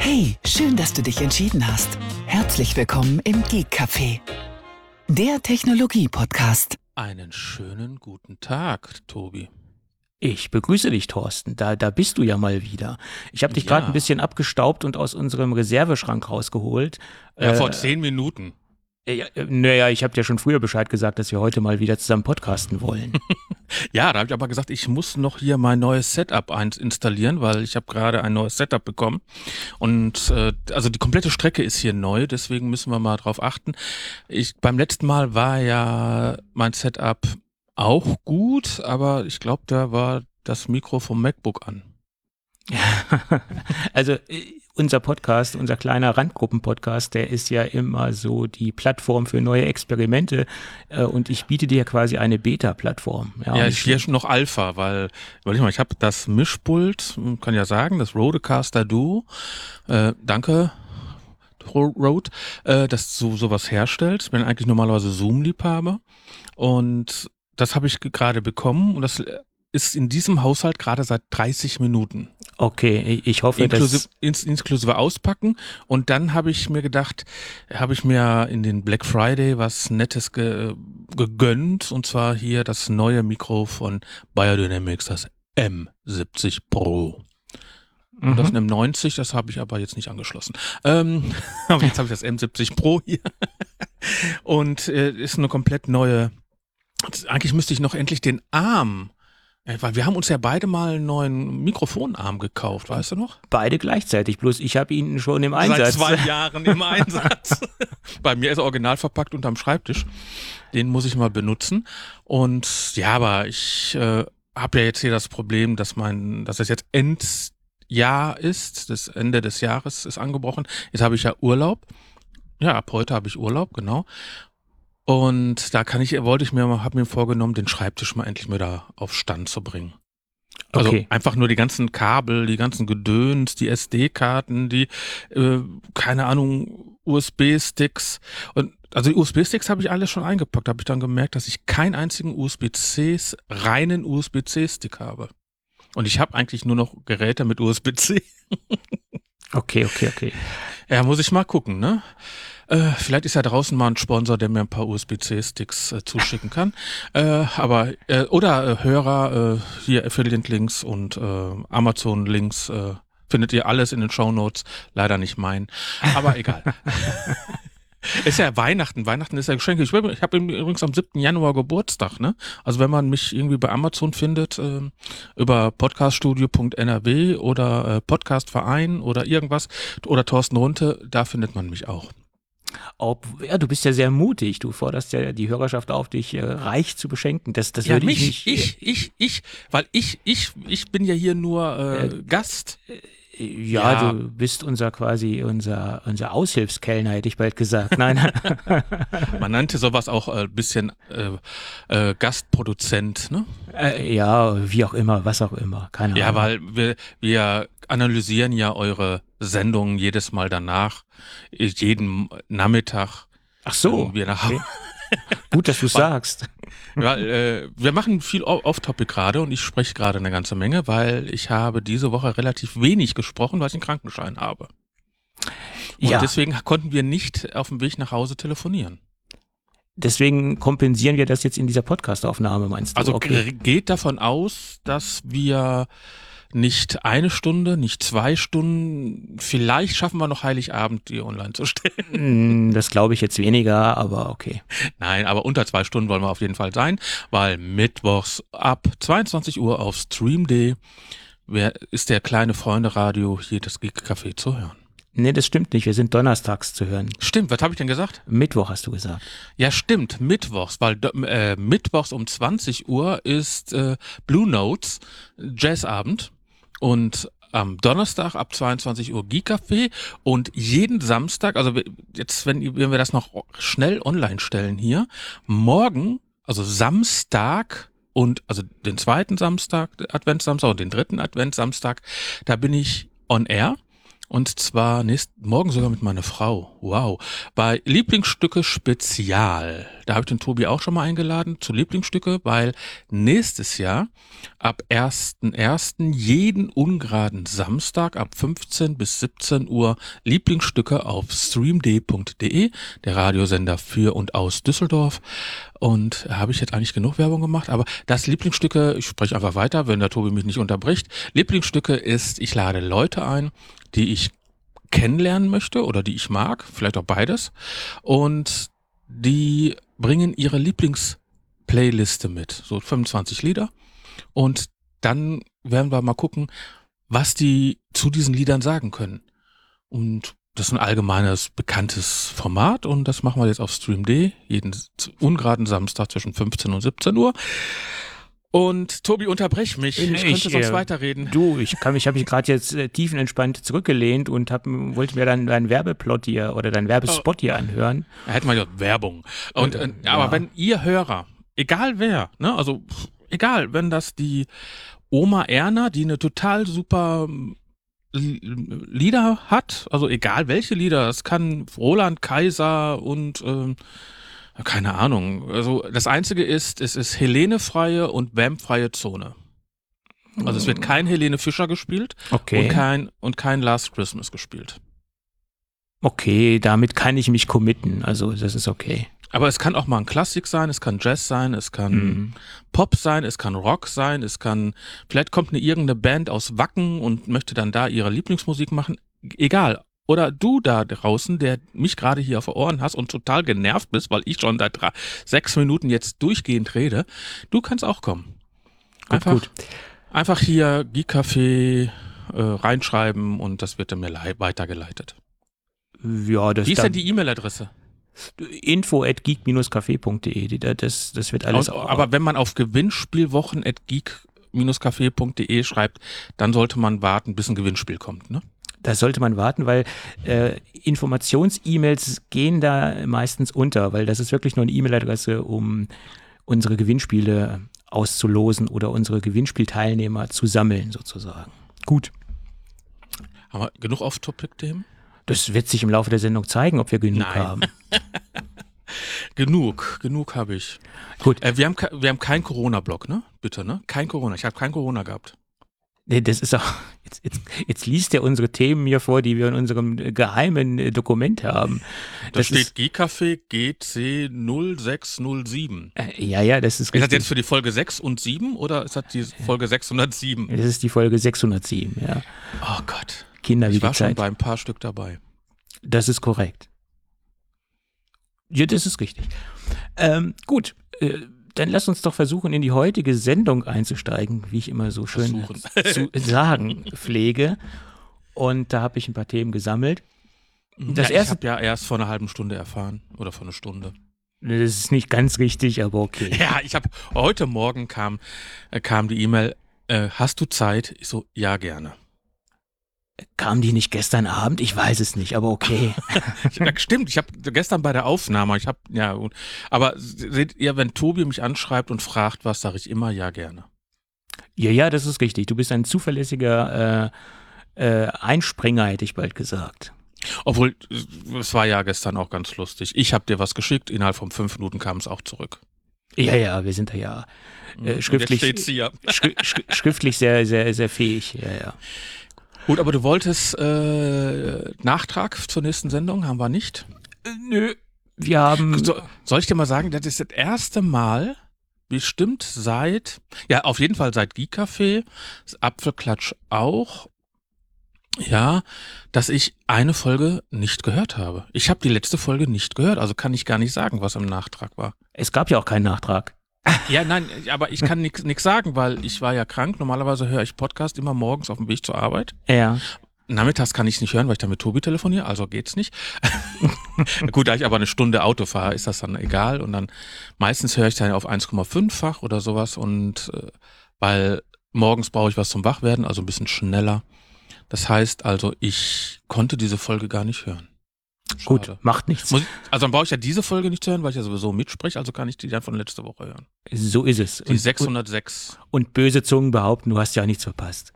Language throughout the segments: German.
Hey, schön, dass du dich entschieden hast. Herzlich willkommen im Geek Café, der Technologie-Podcast. Einen schönen guten Tag, Tobi. Ich begrüße dich, Thorsten. Da bist du ja mal wieder. Ich habe dich gerade ein bisschen abgestaubt und aus unserem Reserveschrank rausgeholt. Ja, vor 10 Minuten. Naja, ich habe dir schon früher Bescheid gesagt, dass wir heute mal wieder zusammen podcasten wollen. Ja, da habe ich aber gesagt, ich muss noch hier mein neues Setup installieren, weil ich habe gerade ein neues Setup bekommen. Und also die komplette Strecke ist hier neu, deswegen müssen wir mal drauf achten. Beim letzten Mal war ja mein Setup auch gut, aber ich glaube, da war das Mikro vom MacBook an. Also unser Podcast, unser kleiner Randgruppen-Podcast, der ist ja immer so die Plattform für neue Experimente und ich biete dir quasi eine Beta-Plattform. Ja, ich hier schon noch Alpha, weil ich habe das Mischpult, kann ja sagen, das Rodecaster Duo, danke Rode, das sowas herstellt. Ich bin eigentlich normalerweise Zoom-Liebhaber und das habe ich gerade bekommen und das ist in diesem Haushalt gerade seit 30 Minuten. Okay, ich hoffe, inklusive Auspacken. Und dann habe ich mir gedacht, habe ich mir in den Black Friday was Nettes gegönnt. Und zwar hier das neue Mikro von Beyerdynamics, das M70 Pro. Und das M90, das habe ich aber jetzt nicht angeschlossen. Aber jetzt habe ich das M70 Pro hier. Und ist eine komplett neue. Eigentlich müsste ich noch endlich den Arm. Weil wir haben uns ja beide mal einen neuen Mikrofonarm gekauft, weißt du noch? Beide gleichzeitig, bloß ich habe ihn schon im Einsatz. Seit 2 Jahren im Einsatz. Bei mir ist er original verpackt unterm Schreibtisch. Den muss ich mal benutzen. Und ja, aber ich habe ja jetzt hier das Problem, dass es jetzt Endjahr ist. Das Ende des Jahres ist angebrochen. Jetzt habe ich ja Urlaub. Ja, ab heute habe ich Urlaub, genau. Und da habe mir vorgenommen, den Schreibtisch mal endlich mal da auf Stand zu bringen. Also einfach nur die ganzen Kabel, die ganzen Gedöns, die SD-Karten, die, keine Ahnung, USB-Sticks. Und also die USB-Sticks habe ich alle schon eingepackt. Da habe ich dann gemerkt, dass ich keinen einzigen reinen USB-C-Stick habe. Und ich habe eigentlich nur noch Geräte mit USB-C. Okay. Ja, muss ich mal gucken, ne? Vielleicht ist ja draußen mal ein Sponsor, der mir ein paar USB-C-Sticks zuschicken kann. Oder Hörer, hier Affiliate-Links und Amazon-Links findet ihr alles in den Shownotes. Leider nicht mein, aber egal. Ist ja Weihnachten. Weihnachten ist ja Geschenke. Ich habe übrigens am 7. Januar Geburtstag, ne? Also wenn man mich irgendwie bei Amazon findet, über podcaststudio.nrw oder Podcastverein oder irgendwas oder Thorsten Runte, da findet man mich auch. Ja, du bist ja sehr mutig. Du forderst ja die Hörerschaft auf, dich reich zu beschenken. Das Ja, würde ich nicht. Weil ich bin ja hier nur Gast. Ja, du bist unser Aushilfskellner, hätte ich bald gesagt. Nein. Man nannte sowas auch ein bisschen Gastproduzent, ne? Ja, wie auch immer, was auch immer. Keine Ahnung. Ja, weil wir analysieren ja eure Sendungen jedes Mal danach, jeden Nachmittag. Ach so. Okay. Gut, dass du sagst. Weil, wir machen viel Off-Topic gerade und ich spreche gerade eine ganze Menge, weil ich habe diese Woche relativ wenig gesprochen, weil ich einen Krankenschein habe. Und deswegen konnten wir nicht auf dem Weg nach Hause telefonieren. Deswegen kompensieren wir das jetzt in dieser Podcast-Aufnahme, meinst du? Also geht davon aus, dass wir nicht 1 Stunde, nicht 2 Stunden, vielleicht schaffen wir noch Heiligabend, die online zu stellen. Das glaube ich jetzt weniger, aber okay. Nein, aber unter 2 Stunden wollen wir auf jeden Fall sein, weil mittwochs ab 22 Uhr auf Stream.de ist der kleine Freunde-Radio hier das Geek Café zu hören. Nee, das stimmt nicht. Wir sind donnerstags zu hören. Stimmt, was habe ich denn gesagt? Mittwoch hast du gesagt. Ja, stimmt, mittwochs, weil mittwochs um 20 Uhr ist Blue Notes Jazzabend und am Donnerstag ab 22 Uhr Geek Café und jeden Samstag, also jetzt, wenn wir das noch schnell online stellen hier, morgen, also Samstag und also den 2. Samstag, Adventssamstag und den 3. Adventssamstag, da bin ich on air. Und zwar morgen sogar mit meiner Frau. Wow. Bei Lieblingsstücke Spezial. Da habe ich den Tobi auch schon mal eingeladen zu Lieblingsstücke, weil nächstes Jahr ab 1.1. jeden ungeraden Samstag ab 15 bis 17 Uhr Lieblingsstücke auf streamd.de, der Radiosender für und aus Düsseldorf. Und habe ich jetzt eigentlich genug Werbung gemacht, aber das Lieblingsstücke, ich spreche einfach weiter, wenn der Tobi mich nicht unterbricht. Lieblingsstücke ist, ich lade Leute ein, die ich kennenlernen möchte oder die ich mag, vielleicht auch beides, und die bringen ihre Lieblingsplayliste mit, so 25 Lieder, und dann werden wir mal gucken, was die zu diesen Liedern sagen können. Und das ist ein allgemeines, bekanntes Format, und das machen wir jetzt auf Stream.de, jeden ungeraden Samstag zwischen 15 und 17 Uhr. Und Tobi, unterbrech mich. Ich könnte sonst weiterreden. Du, ich habe mich gerade jetzt tiefenentspannt zurückgelehnt und wollte mir dann deinen Werbeplot hier oder deinen Werbespot hier anhören. Da hätten wir ja Werbung. Und aber wenn ihr Hörer, egal wer, ne, also egal, wenn das die Oma Erna, die eine total super Lieder hat, also egal welche Lieder, es kann Roland Kaiser und keine Ahnung. Also das Einzige ist, es ist Helene-freie und Wham-freie Zone. Also es wird kein Helene Fischer gespielt, okay, und kein Last Christmas gespielt. Okay, damit kann ich mich committen. Also das ist okay. Aber es kann auch mal ein Klassik sein, es kann Jazz sein, es kann Pop sein, es kann Rock sein, vielleicht kommt irgendeine Band aus Wacken und möchte dann da ihre Lieblingsmusik machen. Egal. Oder du da draußen, der mich gerade hier auf den Ohren hast und total genervt bist, weil ich schon seit 6 Minuten jetzt durchgehend rede, du kannst auch kommen. Einfach hier Geek-Café reinschreiben und das wird dann mir weitergeleitet. Ja, Wie ist denn die E-Mail-Adresse? info@geek-café.de, das wird alles. Aber wenn man auf gewinnspielwochen@geek-café.de schreibt, dann sollte man warten, bis ein Gewinnspiel kommt, ne? Da sollte man warten, weil Informations-E-Mails gehen da meistens unter, weil das ist wirklich nur eine E-Mail-Adresse, um unsere Gewinnspiele auszulosen oder unsere Gewinnspielteilnehmer zu sammeln, sozusagen. Gut. Haben wir genug Off-Topic-Themen? Das wird sich im Laufe der Sendung zeigen, ob wir genug haben. Genug habe ich. Gut. Wir haben keinen Corona-Block, ne? Bitte, ne? Kein Corona. Ich habe kein Corona gehabt. Nee, das ist auch, jetzt liest er unsere Themen hier vor, die wir in unserem geheimen Dokument haben. Da steht Geek-Café GC 0607. Ja, das ist richtig. Ist das jetzt für die Folge 6 und 7 oder ist das die Folge 607? Das ist die Folge 607, ja. Oh Gott. Kinder wie ich war die Zeit. Schon bei ein paar Stück dabei. Das ist korrekt. Ja, das ist richtig. Gut, dann lass uns doch versuchen, in die heutige Sendung einzusteigen, wie ich immer so schön zu sagen pflege. Und da habe ich ein paar Themen gesammelt. Ich habe ja erst vor einer halben Stunde erfahren oder vor einer Stunde. Das ist nicht ganz richtig, aber okay. Ja, heute Morgen kam die E-Mail, hast du Zeit? Ich so, ja, gerne. Kam die nicht gestern Abend? Ich weiß es nicht, aber okay. Stimmt, ich habe gestern bei der Aufnahme, aber seht ihr, wenn Tobi mich anschreibt und fragt was, sage ich immer ja gerne. Ja, das ist richtig. Du bist ein zuverlässiger Einspringer, hätte ich bald gesagt. Obwohl, es war ja gestern auch ganz lustig. Ich habe dir was geschickt, innerhalb von 5 Minuten kam es auch zurück. Ja, wir sind da ja schriftlich sehr, sehr, sehr fähig. Ja. Gut, aber du wolltest Nachtrag zur nächsten Sendung, haben wir nicht? Nö, wir haben... Soll ich dir mal sagen, das ist das erste Mal, bestimmt auf jeden Fall seit Geek-Café, das Apfelklatsch auch, ja, dass ich eine Folge nicht gehört habe. Ich habe die letzte Folge nicht gehört, also kann ich gar nicht sagen, was im Nachtrag war. Es gab ja auch keinen Nachtrag. Ja, nein, aber ich kann nix sagen, weil ich war ja krank. Normalerweise höre ich Podcast immer morgens auf dem Weg zur Arbeit. Ja. Nachmittags kann ich es nicht hören, weil ich dann mit Tobi telefoniere, also geht's nicht. Gut, da ich aber eine Stunde Auto fahre, ist das dann egal. Und dann meistens höre ich dann auf 1,5-fach oder sowas. Und weil morgens brauche ich was zum Wachwerden, also ein bisschen schneller. Das heißt also, ich konnte diese Folge gar nicht hören. Schade. Gut, macht nichts. Also dann brauche ich ja diese Folge nicht hören, weil ich ja sowieso mitspreche, also kann ich die dann von letzter Woche hören. So ist es. Die 606. Und böse Zungen behaupten, du hast ja nichts verpasst.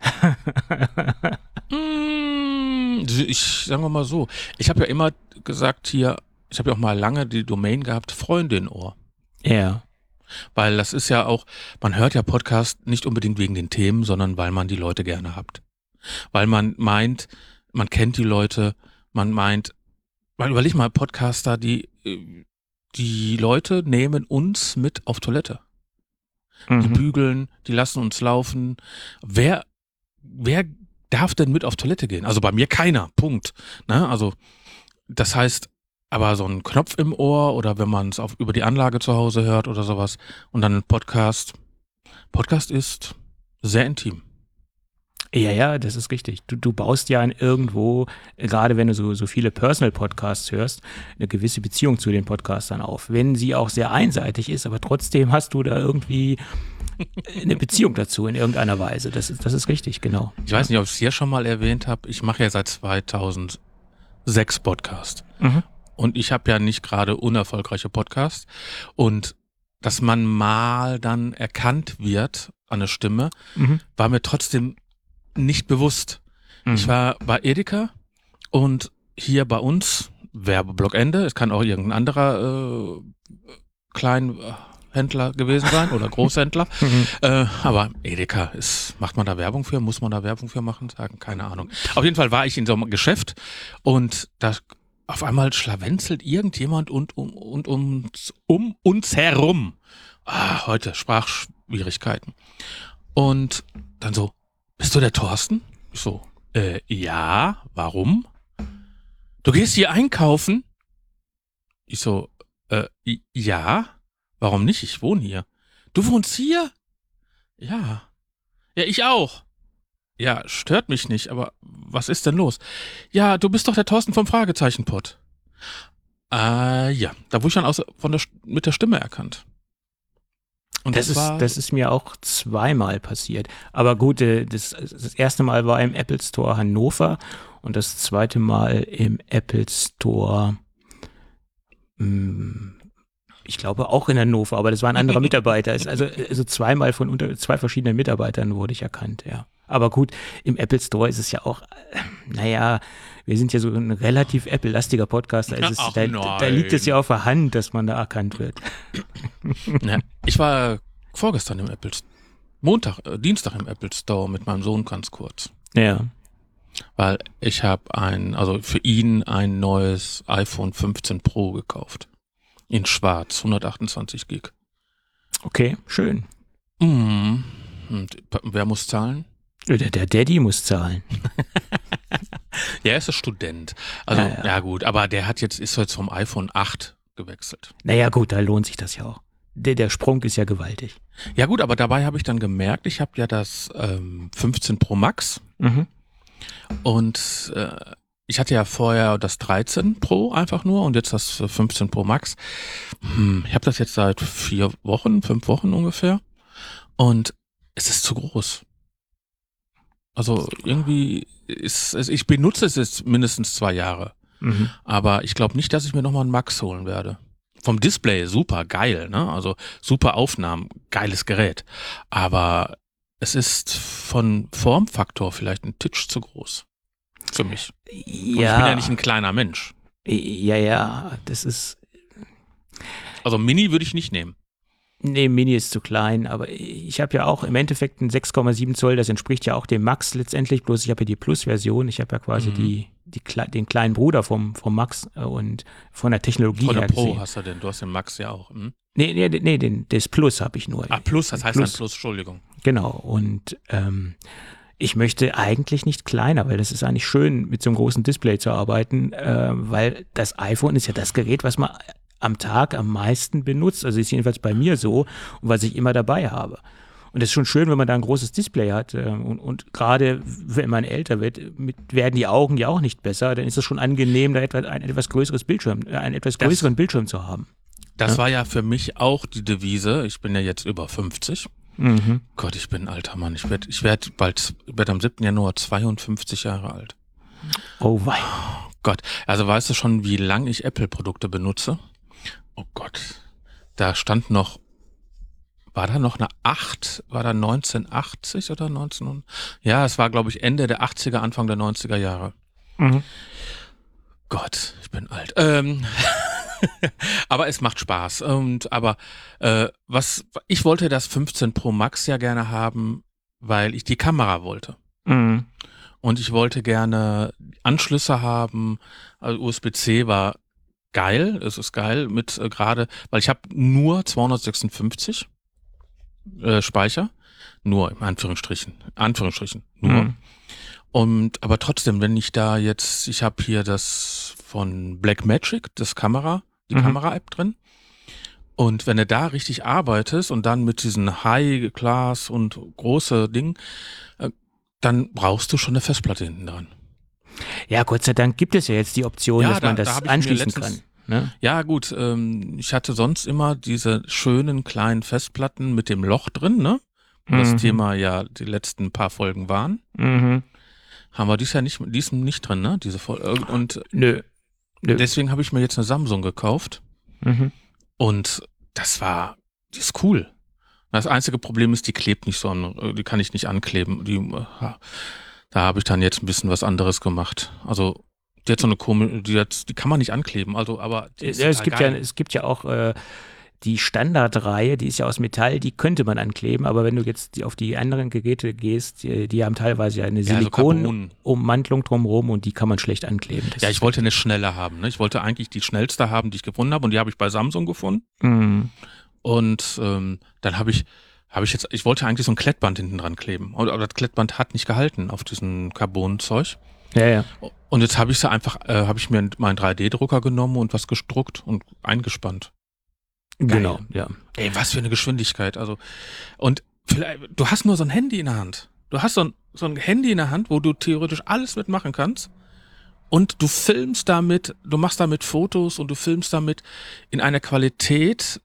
Sagen wir mal so, ich habe ja immer gesagt hier, ich habe ja auch mal lange die Domain gehabt, Freundin-Ohr. Ja. Weil das ist ja auch, man hört ja Podcast nicht unbedingt wegen den Themen, sondern weil man die Leute gerne hat. Weil man meint, man kennt die Leute, man meint, weil überleg mal, Podcaster, die Leute nehmen uns mit auf Toilette. Die bügeln, die lassen uns laufen. Wer darf denn mit auf Toilette gehen? Also bei mir keiner, Punkt. Ne? Also das heißt, aber so ein Knopf im Ohr oder wenn man es über die Anlage zu Hause hört oder sowas und dann ein Podcast ist sehr intim. Ja, das ist richtig. Du baust ja irgendwo, gerade wenn du so viele Personal-Podcasts hörst, eine gewisse Beziehung zu den Podcastern auf. Wenn sie auch sehr einseitig ist, aber trotzdem hast du da irgendwie eine Beziehung dazu in irgendeiner Weise. Das ist richtig, genau. Ich weiß nicht, ob ich es hier schon mal erwähnt habe. Ich mache ja seit 2006 Podcast. Und ich habe ja nicht gerade unerfolgreiche Podcasts. Und dass man mal dann erkannt wird an der Stimme, war mir trotzdem nicht bewusst. Ich war bei Edeka und hier bei uns, Werbeblockende, es kann auch irgendein anderer Kleinhändler gewesen sein oder Großhändler, aber Edeka, macht man da Werbung für? Muss man da Werbung für machen? Sagen, keine Ahnung. Auf jeden Fall war ich in so einem Geschäft und da auf einmal schlawenzelt irgendjemand um uns herum. Heute Sprachschwierigkeiten. Und dann so, bist du der Thorsten? Ich so, ja, warum? Du gehst hier einkaufen? Ich so, ja, warum nicht? Ich wohne hier. Du wohnst hier? Ja. Ja, ich auch. Ja, stört mich nicht, aber was ist denn los? Ja, du bist doch der Thorsten vom Fragezeichen-Pod. Ja, da wurde ich dann mit der Stimme erkannt. Und das ist mir auch zweimal passiert. Aber gut, das erste Mal war im Apple Store Hannover und das zweite Mal im Apple Store, ich glaube auch in Hannover, aber das war ein anderer Mitarbeiter. Also zweimal von zwei verschiedenen Mitarbeitern wurde ich erkannt, ja. Aber gut, im Apple Store ist es ja auch, wir sind ja so ein relativ Apple-lastiger Podcast, da liegt es ja auf der Hand, dass man da erkannt wird. Ja, ich war vorgestern im Dienstag im Apple Store mit meinem Sohn ganz kurz. Ja. Weil ich habe für ihn ein neues iPhone 15 Pro gekauft. In schwarz, 128 Gig. Okay, schön. Und wer muss zahlen? Der Daddy muss zahlen. Ja, er ist ein Student. Also, ja gut, aber ist jetzt vom iPhone 8 gewechselt. Naja gut, da lohnt sich das ja auch. Der Sprung ist ja gewaltig. Ja gut, aber dabei habe ich dann gemerkt, ich habe ja das 15 Pro Max und ich hatte ja vorher das 13 Pro einfach nur und jetzt das 15 Pro Max. Ich habe das jetzt seit 5 Wochen ungefähr und es ist zu groß. Also irgendwie ich benutze es jetzt mindestens 2 Jahre. Aber ich glaube nicht, dass ich mir nochmal einen Max holen werde. Vom Display super geil, ne? Also super Aufnahmen, geiles Gerät. Aber es ist von Formfaktor vielleicht ein Titsch zu groß. Für mich. Ja. Und ich bin ja nicht ein kleiner Mensch. Ja, das ist. Also Mini würde ich nicht nehmen. Nee, Mini ist zu klein, aber ich habe ja auch im Endeffekt einen 6,7 Zoll, das entspricht ja auch dem Max letztendlich, bloß ich habe ja die Plus-Version, ich habe ja quasi den kleinen Bruder vom Max und von der Technologie her. Von der Pro gesehen. hast du denn, du hast den Max ja auch. Nee, das Plus habe ich nur. Plus, das heißt dann Plus, Entschuldigung. Genau, und ich möchte eigentlich nicht kleiner, weil das ist eigentlich schön, mit so einem großen Display zu arbeiten, weil das iPhone ist ja das Gerät, was man am Tag am meisten benutzt. Also ist jedenfalls bei mir so und was ich immer dabei habe. Und es ist schon schön, wenn man da ein großes Display hat. Und gerade wenn man älter wird, werden die Augen ja auch nicht besser. Dann ist es schon angenehm, da einen etwas größeren Bildschirm zu haben. Das war ja für mich auch die Devise. Ich bin ja jetzt über 50. Gott, ich bin ein alter Mann. Ich werd am 7. Januar 52 Jahre alt. Oh wei. Oh Gott, also weißt du schon, wie lange ich Apple-Produkte benutze? Oh Gott, da stand war da noch eine 8? War da 1980 oder 1900? Ja, es war, glaube ich, Ende der 80er, Anfang der 90er Jahre. Gott, ich bin alt. Aber es macht Spaß. Ich wollte das 15 Pro Max ja gerne haben, weil ich die Kamera wollte. Mhm. Und ich wollte gerne Anschlüsse haben. Also USB-C war geil. Es ist geil mit gerade, weil ich habe nur 256 Speicher. Nur, im Anführungsstrichen, nur. Mhm. Aber trotzdem, wenn ich da jetzt, ich habe hier das von Blackmagic, die Kamera-App drin. Und wenn du da richtig arbeitest und dann mit diesen High-Class und große Dingen, dann brauchst du schon eine Festplatte hinten dran. Ja, Gott sei Dank gibt es ja jetzt die Option, dass man das anschließen kann. Ne? Ja, gut, ich hatte sonst immer diese schönen kleinen Festplatten mit dem Loch drin, ne? Wo das Thema ja die letzten paar Folgen waren. Mhm. Haben wir diesem nicht drin, ne? Diese Folge. Und Nö. deswegen habe ich mir jetzt eine Samsung gekauft. Mhm. Und die ist cool. Das einzige Problem ist, die klebt nicht so, die kann ich nicht ankleben. Da habe ich dann jetzt ein bisschen was anderes gemacht. Also, die hat so eine die kann man nicht ankleben. Also, aber die ist es geil. gibt ja auch die Standardreihe, die ist ja aus Metall, die könnte man ankleben, aber wenn du jetzt auf die anderen Geräte gehst, die haben teilweise ja eine Silikonummantelung drumherum und die kann man schlecht ankleben. Ja, ich wollte eine schnelle haben. Ne? Ich wollte eigentlich die schnellste haben, die ich gefunden habe, und die habe ich bei Samsung gefunden. Mhm. Und dann ich wollte eigentlich so ein Klettband hinten dran kleben, aber das Klettband hat nicht gehalten auf diesen Carbon-Zeug. Ja. Und jetzt habe ich mir meinen 3D-Drucker genommen und was gedruckt und eingespannt. Geil. Genau, ja. Ey, was für eine Geschwindigkeit. Also, und vielleicht, du hast nur so ein Handy in der Hand. Du hast so ein Handy in der Hand, wo du theoretisch alles mitmachen kannst. Und du filmst damit, du machst damit Fotos und du filmst damit in einer Qualität,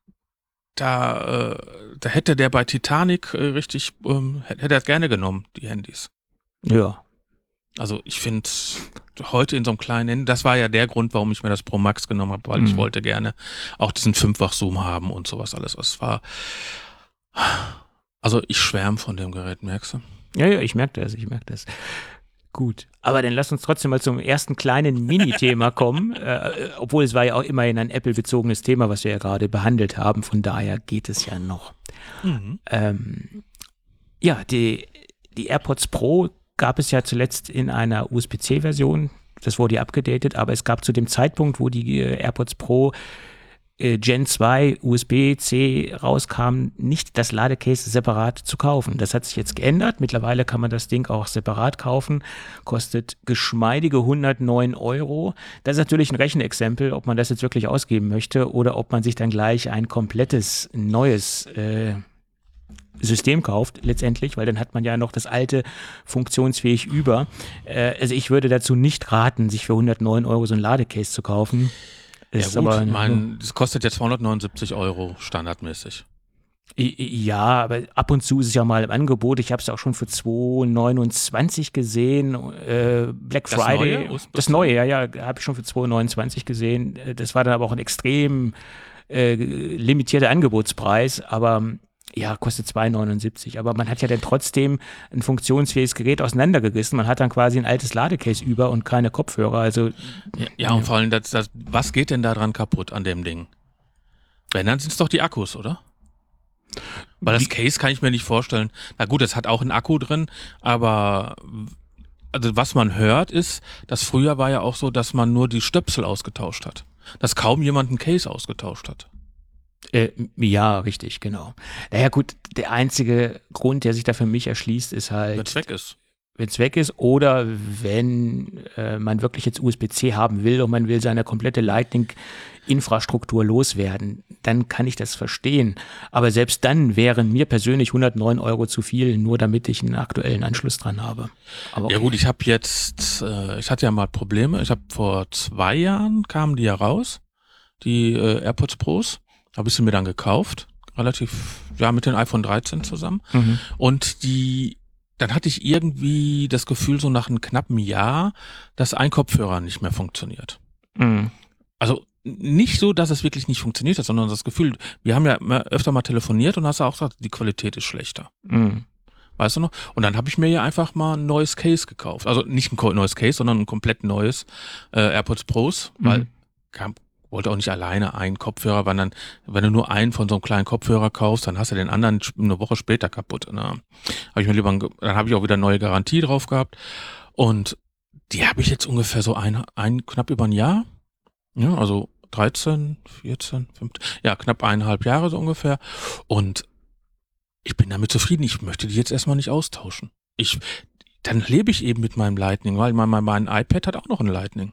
da hätte der bei Titanic hätte er gerne genommen, die Handys. Ja. Also ich finde heute in so einem kleinen Handy, das war ja der Grund, warum ich mir das Pro Max genommen habe, weil ich wollte gerne auch diesen 5-fach-Zoom haben und sowas alles. Also ich schwärme von dem Gerät, merkst du? Ja, ich merke das. Gut, aber dann lass uns trotzdem mal zum ersten kleinen Mini-Thema kommen, obwohl es war ja auch immerhin ein Apple-bezogenes Thema, was wir ja gerade behandelt haben, von daher geht es ja noch. Mhm. Die AirPods Pro gab es ja zuletzt in einer USB-C-Version, das wurde ja abgedatet, aber es gab zu dem Zeitpunkt, wo die AirPods Pro Gen 2 USB-C rauskam, nicht das Ladecase separat zu kaufen. Das hat sich jetzt geändert. Mittlerweile kann man das Ding auch separat kaufen. Kostet geschmeidige 109 €. Das ist natürlich ein Rechenexempel, ob man das jetzt wirklich ausgeben möchte oder ob man sich dann gleich ein komplettes neues System kauft, letztendlich, weil dann hat man ja noch das alte funktionsfähig über. Also ich würde dazu nicht raten, sich für 109 € so ein Ladecase zu kaufen. Ja gut, das kostet ja 279 € standardmäßig. Ja, aber ab und zu ist es ja mal im Angebot. Ich habe es auch schon für 2,29 gesehen. Black Friday. Das neue, ja, habe ich schon für 2,29 gesehen. Das war dann aber auch ein extrem limitierter Angebotspreis, aber ja, kostet 2,79. Aber man hat ja dann trotzdem ein funktionsfähiges Gerät auseinandergerissen. Man hat dann quasi ein altes Ladecase über und keine Kopfhörer. Also ja, und vor allem, was geht denn da dran kaputt an dem Ding? Wenn, dann sind es doch die Akkus, oder? Weil das Case kann ich mir nicht vorstellen. Na gut, es hat auch einen Akku drin, aber also was man hört ist, dass früher war ja auch so, dass man nur die Stöpsel ausgetauscht hat. Dass kaum jemand ein Case ausgetauscht hat. Ja, richtig, genau. Naja gut, der einzige Grund, der sich da für mich erschließt, ist halt, wenn es weg ist. Wenn es weg ist oder wenn man wirklich jetzt USB-C haben will und man will seine komplette Lightning-Infrastruktur loswerden, dann kann ich das verstehen. Aber selbst dann wären mir persönlich 109 € zu viel, nur damit ich einen aktuellen Anschluss dran habe. Aber okay. Ja gut, ich hatte ja mal Probleme. Ich habe vor 2 Jahren, kamen die ja raus, die AirPods Pros. Habe ich sie mir dann gekauft, mit dem iPhone 13 zusammen. Mhm. Und dann hatte ich irgendwie das Gefühl, so nach einem knappen Jahr, dass ein Kopfhörer nicht mehr funktioniert. Mhm. Also nicht so, dass es wirklich nicht funktioniert hat, sondern das Gefühl, wir haben ja öfter mal telefoniert und hast auch gesagt, die Qualität ist schlechter. Mhm. Weißt du noch? Und dann habe ich mir ja einfach mal ein neues Case gekauft. Also nicht ein neues Case, sondern ein komplett neues AirPods Pros, weil wollte auch nicht alleine einen Kopfhörer, weil dann, wenn du nur einen von so einem kleinen Kopfhörer kaufst, dann hast du den anderen eine Woche später kaputt. Dann habe ich auch wieder neue Garantie drauf gehabt. Und die habe ich jetzt ungefähr so knapp über ein Jahr. Ja, also 13, 14, 15, ja, knapp 1,5 Jahre so ungefähr. Und ich bin damit zufrieden. Ich möchte die jetzt erstmal nicht austauschen. Dann lebe ich eben mit meinem Lightning, weil mein iPad hat auch noch ein Lightning.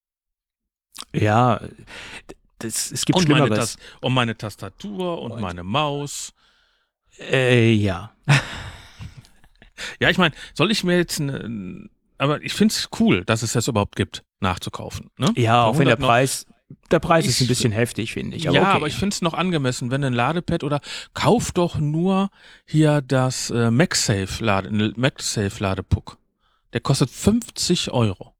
Ja, es gibt Schlimmeres. Und meine Tastatur und meine Maus. Ja. Ja, ich meine, soll ich mir jetzt aber ich finde es cool, dass es das überhaupt gibt, nachzukaufen. Ne? Ja, auch wenn der Preis ist ein bisschen heftig, finde ich. Aber ja, okay. Aber ich finde es noch angemessen, wenn ein Ladepad oder kauf doch nur hier das MagSafe Ladepuck. Der kostet 50 Euro.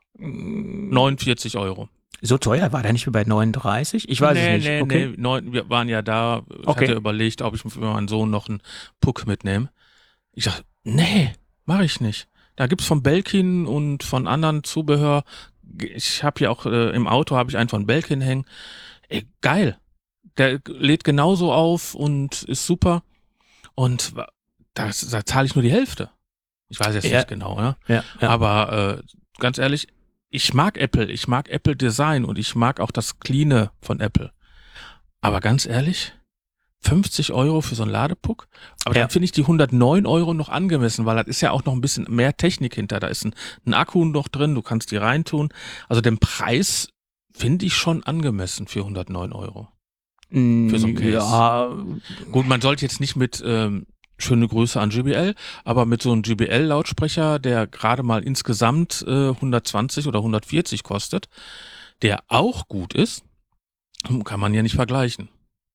49 Euro. So teuer war der nicht mehr bei 39? Ich weiß es nicht. Okay. Wir waren ja da. Ich hatte überlegt, ob ich für meinen Sohn noch einen Puck mitnehme. Ich sag, nee, mache ich nicht. Da gibt's von Belkin und von anderen Zubehör. Ich habe hier auch im Auto habe ich einen von Belkin hängen. Ey, geil. Der lädt genauso auf und ist super. Und da zahle ich nur die Hälfte. Ich weiß jetzt nicht genau, ja. Ja. Aber ganz ehrlich, ich mag Apple Design und ich mag auch das Cleane von Apple. Aber ganz ehrlich, 50 Euro für so einen Ladepuck? Aber dann finde ich die 109 Euro noch angemessen, weil das ist ja auch noch ein bisschen mehr Technik hinter. Da ist ein Akku noch drin, du kannst die reintun. Also den Preis finde ich schon angemessen für 109 Euro. Für so ein Case. Ja. Gut, man sollte jetzt nicht mit schöne Grüße an JBL, aber mit so einem JBL-Lautsprecher, der gerade mal insgesamt 120 oder 140 kostet, der auch gut ist, kann man ja nicht vergleichen.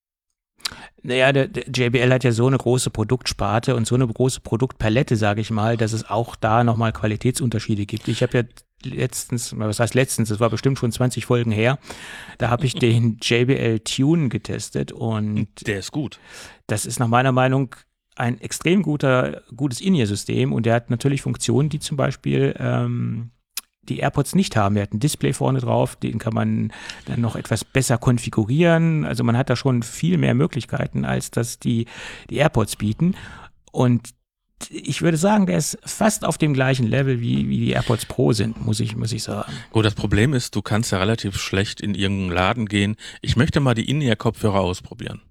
Naja, der JBL hat ja so eine große Produktsparte und so eine große Produktpalette, sage ich mal, dass es auch da nochmal Qualitätsunterschiede gibt. Ich habe ja letztens, das war bestimmt schon 20 Folgen her, da habe ich den JBL Tune getestet und der ist gut. Das ist nach meiner Meinung ein extrem gutes In-Ear-System und der hat natürlich Funktionen, die zum Beispiel die AirPods nicht haben. Er hat ein Display vorne drauf, den kann man dann noch etwas besser konfigurieren. Also man hat da schon viel mehr Möglichkeiten, als das die AirPods bieten. Und ich würde sagen, der ist fast auf dem gleichen Level, wie die AirPods Pro sind, muss ich sagen. Gut, das Problem ist, du kannst ja relativ schlecht in irgendeinen Laden gehen. Ich möchte mal die In-Ear-Kopfhörer ausprobieren.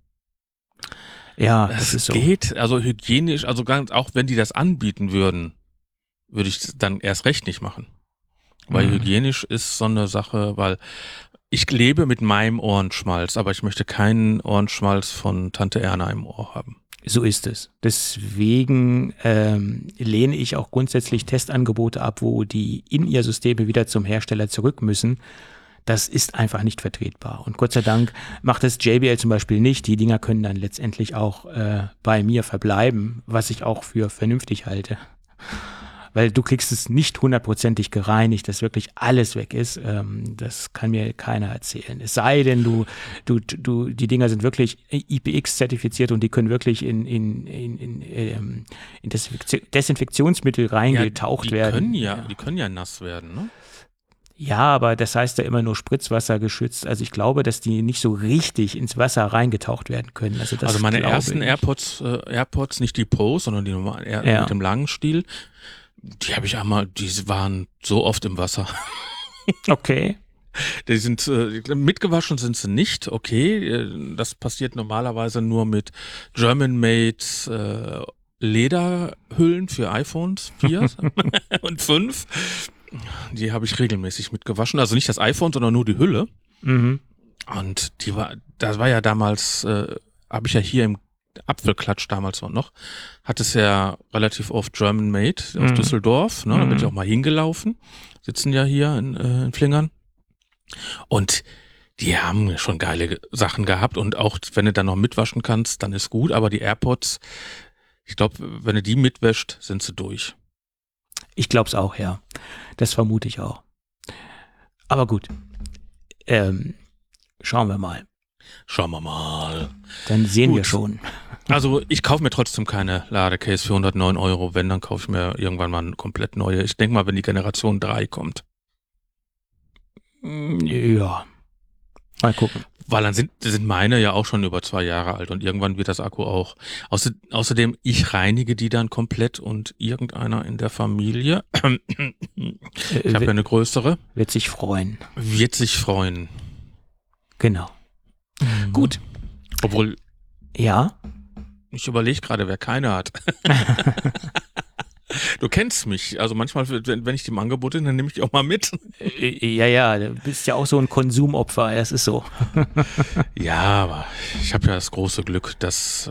Ja, das ist so. Geht, also hygienisch, also auch wenn die das anbieten würden, würde ich dann erst recht nicht machen. Weil hygienisch ist so eine Sache, weil ich lebe mit meinem Ohrenschmalz, aber ich möchte keinen Ohrenschmalz von Tante Erna im Ohr haben. So ist es. Deswegen lehne ich auch grundsätzlich Testangebote ab, wo die In-Ear-Systeme wieder zum Hersteller zurück müssen. Das ist einfach nicht vertretbar. Und Gott sei Dank macht es JBL zum Beispiel nicht. Die Dinger können dann letztendlich auch bei mir verbleiben, was ich auch für vernünftig halte. Weil du kriegst es nicht 100%ig gereinigt, dass wirklich alles weg ist. Das kann mir keiner erzählen. Es sei denn, die Dinger sind wirklich IPX-zertifiziert und die können wirklich in Desinfektionsmittel reingetaucht werden. Die können ja nass werden, ne? Ja, aber das heißt ja immer nur Spritzwasser geschützt. Also ich glaube, dass die nicht so richtig ins Wasser reingetaucht werden können. Also meine ersten AirPods, nicht die Pros, sondern die normalen mit dem langen Stiel, die habe ich einmal, die waren so oft im Wasser. Okay. Die sind mitgewaschen sind sie nicht, okay. Das passiert normalerweise nur mit German-made Lederhüllen für iPhones 4 und 5. Die habe ich regelmäßig mitgewaschen. Also nicht das iPhone, sondern nur die Hülle. Mhm. Und das war ja damals, habe ich ja hier im Apfelklatsch damals noch, hat es ja relativ oft German Made aus Düsseldorf, ne? Da bin ich auch mal hingelaufen, sitzen ja hier in Flingern. Und die haben schon geile Sachen gehabt und auch wenn du dann noch mitwaschen kannst, dann ist gut, aber die AirPods, ich glaube, wenn du die mitwäscht, sind sie durch. Ich glaube es auch, ja. Das vermute ich auch. Aber gut, schauen wir mal. Schauen wir mal. Dann sehen Gut. wir schon. Also ich kaufe mir trotzdem keine Ladecase für 109 €. Wenn, dann kaufe ich mir irgendwann mal eine komplett neue. Ich denke mal, wenn die Generation 3 kommt. Ja. Mal gucken. Weil dann sind meine ja auch schon über 2 Jahre alt und irgendwann wird das Akku auch. Außerdem, ich reinige die dann komplett und irgendeiner in der Familie, ich habe ja eine größere, Wird sich freuen. wird sich freuen. Genau. Gut. Obwohl, Ja. ich überlege gerade, wer keine hat. Du kennst mich, also manchmal, wenn ich die im Angebot bin, dann nehme ich die auch mal mit. Ja, du bist ja auch so ein Konsumopfer, das ist so. Ja, aber ich habe ja das große Glück, dass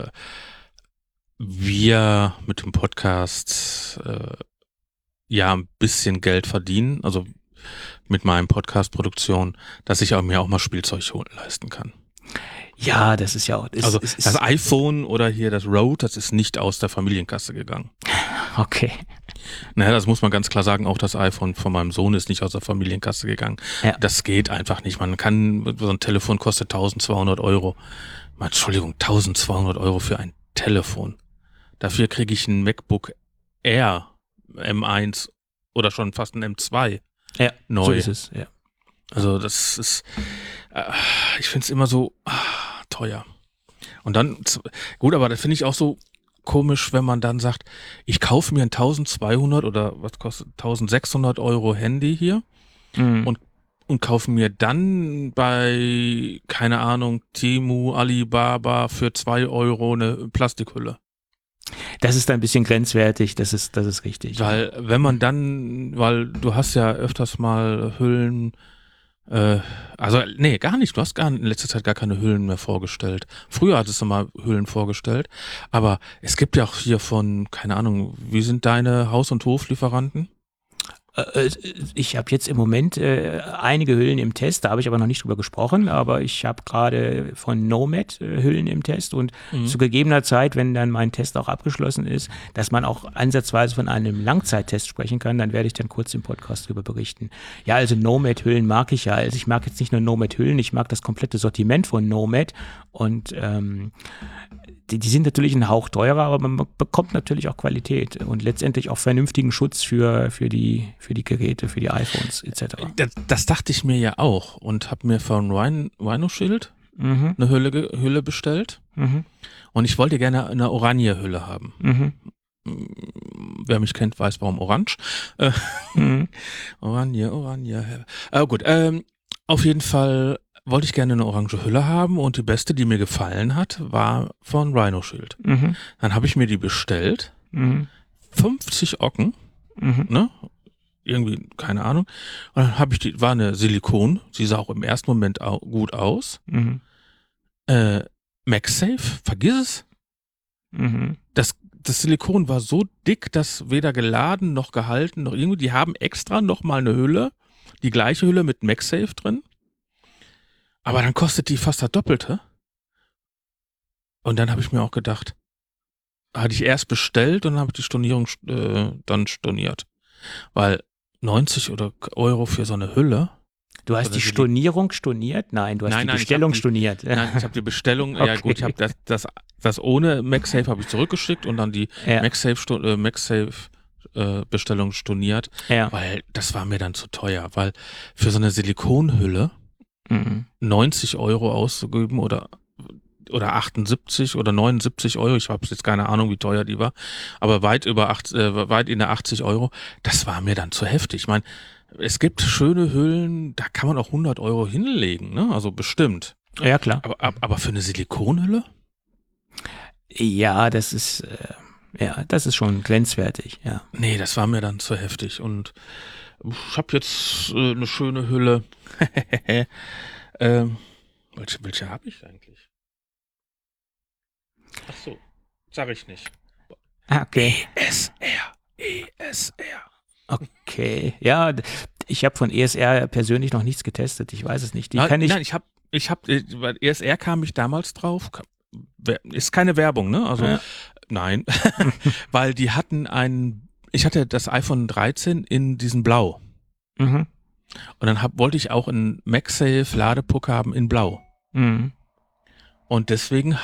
wir mit dem Podcast ja ein bisschen Geld verdienen, also mit meinem Podcast-Produktion, dass ich mir auch mal Spielzeug leisten kann. Ja, das ist ja auch. Also das iPhone oder hier das Rode, das ist nicht aus der Familienkasse gegangen. Okay. Naja, das muss man ganz klar sagen, auch das iPhone von meinem Sohn ist nicht aus der Familienkasse gegangen. Ja. Das geht einfach nicht. Man kann, so ein Telefon kostet 1.200 €. Entschuldigung, 1.200 € für ein Telefon. Dafür kriege ich ein MacBook Air M1 oder schon fast ein M2 Ja, neu. so ist es, ja. Also das ist, ich finde es immer so teuer. Und dann, gut, aber das finde ich auch so komisch, wenn man dann sagt, ich kaufe mir ein 1.200 oder was kostet 1.600 € Handy hier und kaufe mir dann bei, keine Ahnung, Temu, Alibaba für 2 € eine Plastikhülle. Das ist ein bisschen grenzwertig, das ist richtig. Weil, wenn man dann, weil du hast ja öfters mal Hüllen, nee, gar nicht. Du hast in letzter Zeit gar keine Hüllen mehr vorgestellt. Früher hattest du mal Hüllen vorgestellt, aber es gibt ja auch hier von, keine Ahnung, wie sind deine Haus- und Hoflieferanten? Ich habe jetzt im Moment einige Hüllen im Test, da habe ich aber noch nicht drüber gesprochen, aber ich habe gerade von Nomad Hüllen im Test und zu gegebener Zeit, wenn dann mein Test auch abgeschlossen ist, dass man auch ansatzweise von einem Langzeittest sprechen kann, dann werde ich dann kurz im Podcast darüber berichten. Ja, also Nomad Hüllen mag ich ja. Also ich mag jetzt nicht nur Nomad Hüllen, ich mag das komplette Sortiment von Nomad und die sind natürlich ein Hauch teurer, aber man bekommt natürlich auch Qualität und letztendlich auch vernünftigen Schutz für die Geräte, für die iPhones etc. Das dachte ich mir ja auch und habe mir von Rhino Shield eine Hülle bestellt und ich wollte gerne eine oranje Hülle haben. Wer mich kennt, weiß warum orange. Oranje. Gut, auf jeden Fall wollte ich gerne eine orange Hülle haben und die beste, die mir gefallen hat, war von Rhino Shield. Dann habe ich mir die bestellt. 50 Ocken, ne? Irgendwie, keine Ahnung. Und dann habe ich war eine Silikon, sie sah auch im ersten Moment gut aus. MagSafe, vergiss es. Das Silikon war so dick, dass weder geladen noch gehalten noch irgendwie, die haben extra nochmal eine Hülle, die gleiche Hülle mit MagSafe drin. Aber dann kostet die fast das Doppelte. Und dann habe ich mir auch gedacht, hatte ich erst bestellt und dann habe ich die Stornierung dann storniert. Weil 90 € für so eine Hülle. Du hast die Stornierung storniert? Nein, du hast die Bestellung storniert. Nein, ich habe die Bestellung, Okay. ja gut, ich habe das ohne MagSafe habe ich zurückgeschickt und dann die MagSafe Bestellung storniert, weil das war mir dann zu teuer, weil für so eine Silikonhülle 90 € auszugeben oder 78 oder 79 €, ich habe jetzt keine Ahnung, wie teuer die war, aber weit in der 80 €, das war mir dann zu heftig. Ich meine, es gibt schöne Hüllen, da kann man auch 100 € hinlegen, ne? Also bestimmt. Ja, klar. Aber für eine Silikonhülle? Ja, das ist schon grenzwertig, ja. Nee, das war mir dann zu heftig und ich habe jetzt eine schöne Hülle. Welche habe ich eigentlich? Ach so, sag ich nicht. Okay. ESR. Okay, ja, ich habe von ESR persönlich noch nichts getestet, ich weiß es nicht. Nein, bei ESR kam ich damals drauf, ist keine Werbung, ne? Also, nein, weil die hatten ich hatte das iPhone 13 in diesem Blau. Und dann wollte ich auch einen MagSafe Ladepuck haben in Blau. Und deswegen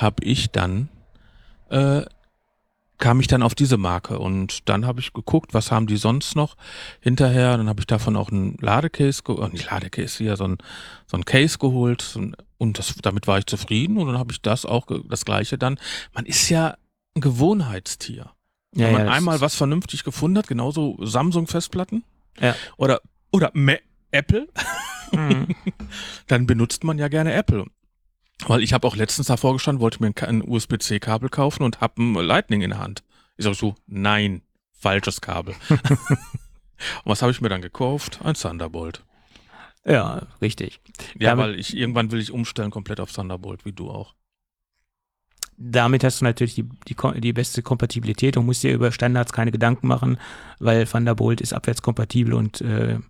kam ich dann auf diese Marke und dann habe ich geguckt, was haben die sonst noch hinterher. Dann habe ich davon auch einen Ladecase, so ein Case geholt und damit war ich zufrieden und dann habe ich das Gleiche dann. Man ist ja ein Gewohnheitstier. Wenn man einmal was vernünftig gefunden hat, genauso Samsung-Festplatten oder Apple, dann benutzt man ja gerne Apple. Weil ich habe auch letztens davor gestanden, wollte mir ein USB-C-Kabel kaufen und habe ein Lightning in der Hand. Ich sag so, nein, falsches Kabel. Und was habe ich mir dann gekauft? Ein Thunderbolt. Ja, richtig. Ja, weil irgendwann will ich umstellen komplett auf Thunderbolt, wie du auch. Damit hast du natürlich die beste Kompatibilität und musst dir über Standards keine Gedanken machen, weil Thunderbolt ist abwärtskompatibel und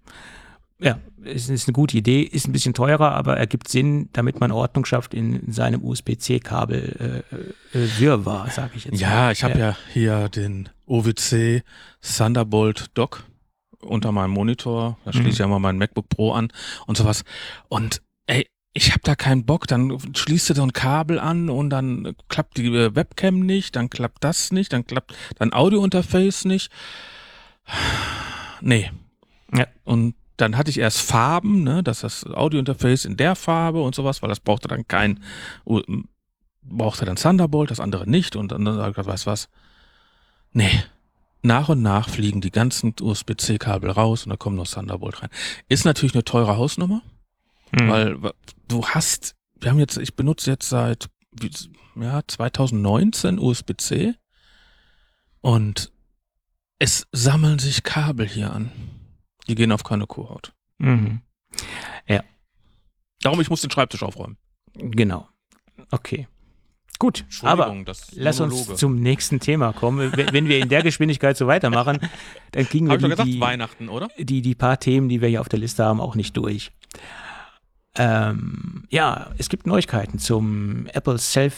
es ist eine gute Idee, ist ein bisschen teurer, aber ergibt Sinn, damit man Ordnung schafft in seinem USB-C-Kabel Wirrwarr, sage ich jetzt mal. Ja, ich habe ja hier den OWC Thunderbolt Dock unter meinem Monitor, da schließe ich ja mal mein MacBook Pro an und sowas und ich habe da keinen Bock, dann schließt du so ein Kabel an und dann klappt die Webcam nicht, dann klappt das nicht, dann klappt dein Audio-Interface nicht. Nee. Ja. Und dann hatte ich erst Farben, ne, das Audio-Interface in der Farbe und sowas, weil das brauchte dann Thunderbolt, das andere nicht und dann habe ich gesagt, weißt du was? Nee. Nach und nach fliegen die ganzen USB-C-Kabel raus und da kommt noch Thunderbolt rein. Ist natürlich eine teure Hausnummer, weil ich benutze jetzt seit 2019 USB-C und es sammeln sich Kabel hier an. Die gehen auf keine Kuhhaut. Ja. Darum, ich muss den Schreibtisch aufräumen. Genau. Okay. Gut, aber lass uns zum nächsten Thema kommen. Wenn wir in der Geschwindigkeit so weitermachen, dann kriegen wir Weihnachten, oder? Die paar Themen, die wir hier auf der Liste haben, auch nicht durch. Es gibt Neuigkeiten zum Apple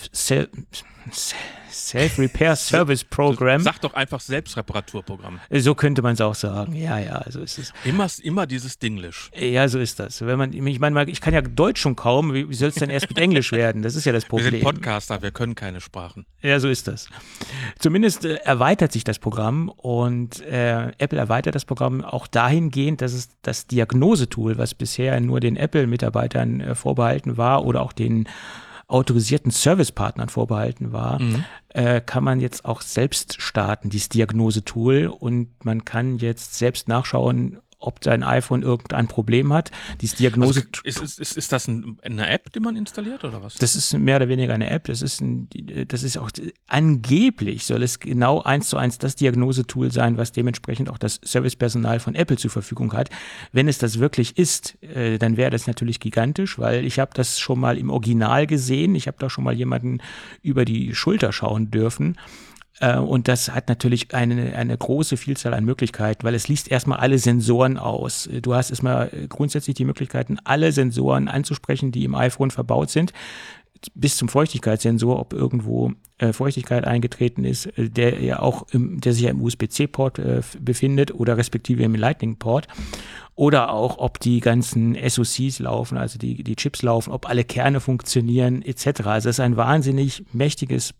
Self-Repair Service Program. Sag doch einfach Selbstreparaturprogramm. So könnte man es auch sagen. Ja, so ist es. Immer dieses Dinglish. Ja, so ist das. Ich kann ja Deutsch schon kaum. Wie soll es denn erst mit Englisch werden? Das ist ja das Problem. Wir sind Podcaster, wir können keine Sprachen. Ja, so ist das. Zumindest erweitert sich das Programm und Apple erweitert das Programm auch dahingehend, dass es das Diagnosetool, was bisher nur den Apple-Mitarbeitern vorbehalten war oder auch den autorisierten Servicepartnern vorbehalten war, kann man jetzt auch selbst starten, dieses Diagnosetool, und man kann jetzt selbst nachschauen, ob dein iPhone irgendein Problem hat. Dieses Diagnose. Also ist das eine App, die man installiert oder was? Das ist mehr oder weniger eine App. Das ist auch angeblich soll es genau 1:1 das Diagnosetool sein, was dementsprechend auch das Servicepersonal von Apple zur Verfügung hat. Wenn es das wirklich ist, dann wäre das natürlich gigantisch, weil ich habe das schon mal im Original gesehen. Ich habe da schon mal jemanden über die Schulter schauen dürfen. Und das hat natürlich eine große Vielzahl an Möglichkeiten, weil es liest erstmal alle Sensoren aus. Du hast erstmal grundsätzlich die Möglichkeiten, alle Sensoren anzusprechen, die im iPhone verbaut sind, bis zum Feuchtigkeitssensor, ob irgendwo Feuchtigkeit eingetreten ist, der sich ja im USB-C-Port befindet oder respektive im Lightning-Port. Oder auch, ob die ganzen SoCs laufen, also die Chips laufen, ob alle Kerne funktionieren, etc. Also das ist ein wahnsinnig mächtiges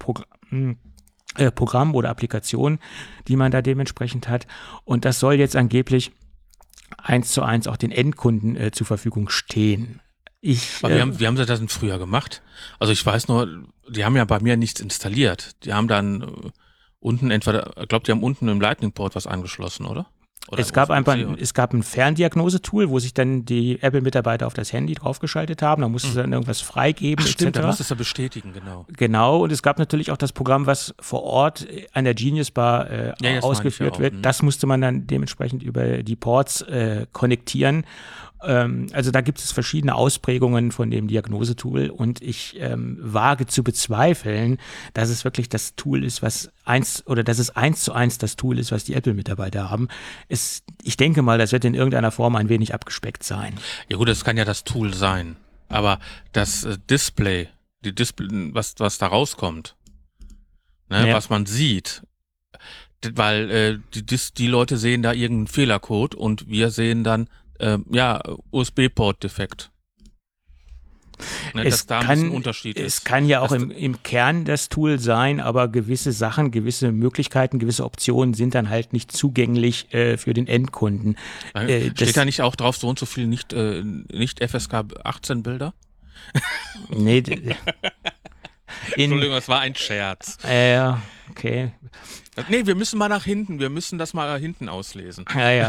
Programm oder Applikation, die man da dementsprechend hat. Und das soll jetzt angeblich 1:1 auch den Endkunden zur Verfügung stehen. Wie haben sie das denn früher gemacht? Also ich weiß nur, die haben ja bei mir nichts installiert. Die haben dann unten ich glaube, die haben unten im Lightning-Port was angeschlossen, oder? Es gab ein Ferndiagnosetool, wo sich dann die Apple-Mitarbeiter auf das Handy draufgeschaltet haben. Da musste sie dann irgendwas freigeben. Ach, stimmt, da musst du es ja bestätigen, genau. Genau, und es gab natürlich auch das Programm, was vor Ort an der Genius Bar ausgeführt wird. Das musste man dann dementsprechend über die Ports konnektieren. Also da gibt es verschiedene Ausprägungen von dem Diagnosetool und ich wage zu bezweifeln, dass es wirklich das Tool ist, dass es 1:1 das Tool ist, was die Apple-Mitarbeiter haben. Ich denke mal, das wird in irgendeiner Form ein wenig abgespeckt sein. Ja gut, das kann ja das Tool sein, aber das Display, was da rauskommt, ne, was man sieht, weil die Leute sehen da irgendeinen Fehlercode und wir sehen dann USB-Port-Defekt. Ne, dass da ein Unterschied ist. Es kann ja auch im Kern das Tool sein, aber gewisse Sachen, gewisse Möglichkeiten, gewisse Optionen sind dann halt nicht zugänglich für den Endkunden. Steht da nicht auch drauf, so und so viel nicht FSK 18 Bilder? Nee. Entschuldigung, das war ein Scherz. Ja, okay. Nee, wir müssen mal nach hinten. Wir müssen das mal hinten auslesen. Ja.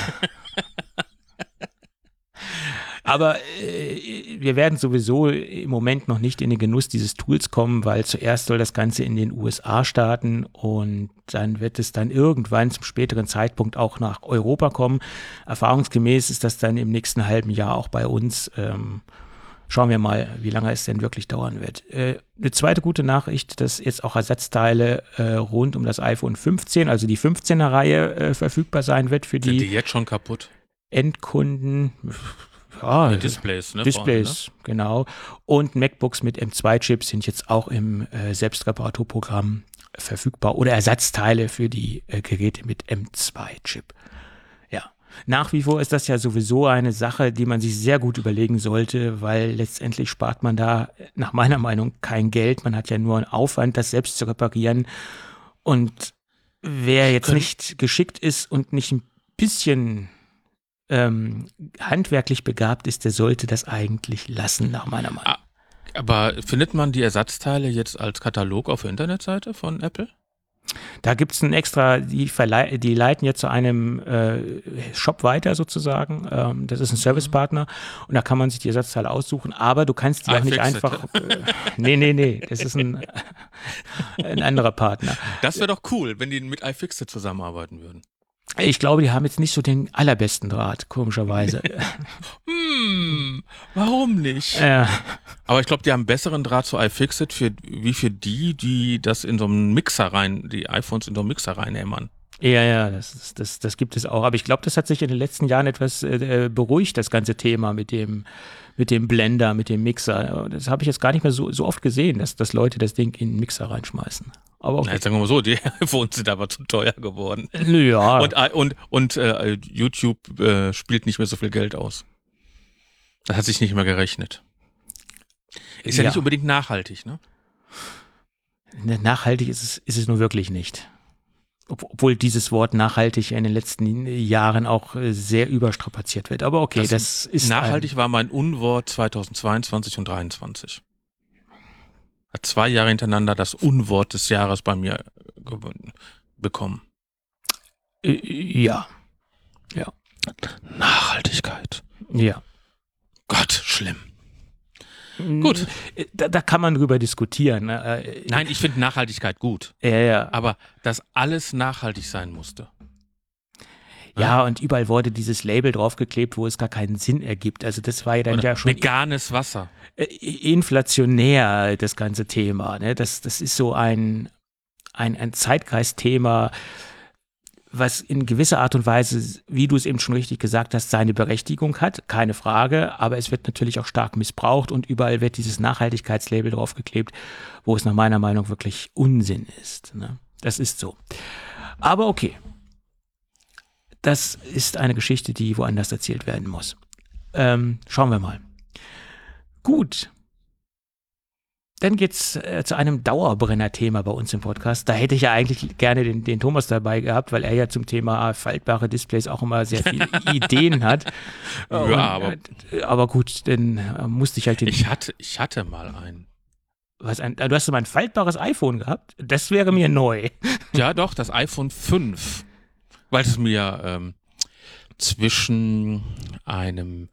Aber wir werden sowieso im Moment noch nicht in den Genuss dieses Tools kommen, weil zuerst soll das Ganze in den USA starten und dann wird es dann irgendwann zum späteren Zeitpunkt auch nach Europa kommen. Erfahrungsgemäß ist das dann im nächsten halben Jahr auch bei uns. Schauen wir mal, wie lange es denn wirklich dauern wird. Eine zweite gute Nachricht, dass jetzt auch Ersatzteile rund um das iPhone 15, also die 15er-Reihe verfügbar sein wird für Sind die jetzt schon kaputt? Endkunden. Ja, Displays, ne? Displays, vorne, ne? Genau. Und MacBooks mit M2-Chips sind jetzt auch im Selbstreparaturprogramm verfügbar oder Ersatzteile für die Geräte mit M2-Chip. Ja. Nach wie vor ist das ja sowieso eine Sache, die man sich sehr gut überlegen sollte, weil letztendlich spart man da nach meiner Meinung kein Geld. Man hat ja nur einen Aufwand, das selbst zu reparieren. Und wer jetzt nicht geschickt ist und nicht ein bisschen handwerklich begabt ist, der sollte das eigentlich lassen, nach meiner Meinung. Aber findet man die Ersatzteile jetzt als Katalog auf der Internetseite von Apple? Da gibt es ein extra, die leiten jetzt zu einem Shop weiter sozusagen. Das ist ein Servicepartner und da kann man sich die Ersatzteile aussuchen, aber du kannst die auch nicht einfach. Nee, das ist ein anderer Partner. Das wäre doch cool, wenn die mit iFixit zusammenarbeiten würden. Ich glaube, die haben jetzt nicht so den allerbesten Draht, komischerweise. Warum nicht? Ja. Aber ich glaube, die haben einen besseren Draht zu iFixit wie für die das in so einen Mixer die iPhones in so einen Mixer reinhämmern. Ja, das gibt es auch. Aber ich glaube, das hat sich in den letzten Jahren etwas beruhigt, das ganze Thema mit dem Blender, mit dem Mixer. Das habe ich jetzt gar nicht mehr so oft gesehen, dass Leute das Ding in den Mixer reinschmeißen. Aber okay. Na, jetzt sagen wir mal so, die iPhones sind aber zu teuer geworden. Ja. Und YouTube spielt nicht mehr so viel Geld aus. Das hat sich nicht mehr gerechnet. Ist ja nicht unbedingt nachhaltig, ne? Nachhaltig ist es nur wirklich nicht. Obwohl dieses Wort nachhaltig in den letzten Jahren auch sehr überstrapaziert wird. Aber okay, das ist nachhaltig war mein Unwort 2022 und 2023. Hat 2 Jahre hintereinander das Unwort des Jahres bei mir bekommen. Ja. Nachhaltigkeit. Ja. Gott, schlimm. Gut. Da kann man drüber diskutieren. Nein, ich finde Nachhaltigkeit gut. Ja. Aber dass alles nachhaltig sein musste. Ja, und überall wurde dieses Label draufgeklebt, wo es gar keinen Sinn ergibt. Also das war ja dann ja schon veganes Wasser. Inflationär, das ganze Thema. Ne? Das ist so ein Zeitgeistthema, was in gewisser Art und Weise, wie du es eben schon richtig gesagt hast, seine Berechtigung hat, keine Frage, aber es wird natürlich auch stark missbraucht und überall wird dieses Nachhaltigkeitslabel draufgeklebt, wo es nach meiner Meinung wirklich Unsinn ist. Ne? Das ist so. Aber okay. Das ist eine Geschichte, die woanders erzählt werden muss. Schauen wir mal. Gut. Dann geht's zu einem Dauerbrenner-Thema bei uns im Podcast. Da hätte ich ja eigentlich gerne den Thomas dabei gehabt, weil er ja zum Thema faltbare Displays auch immer sehr viele Ideen hat. Ja, aber gut, dann musste ich halt Ich hatte mal einen. Du hast mal ein faltbares iPhone gehabt? Das wäre mir neu. Ja, doch, das iPhone 5. Weil es mir zwischen einem,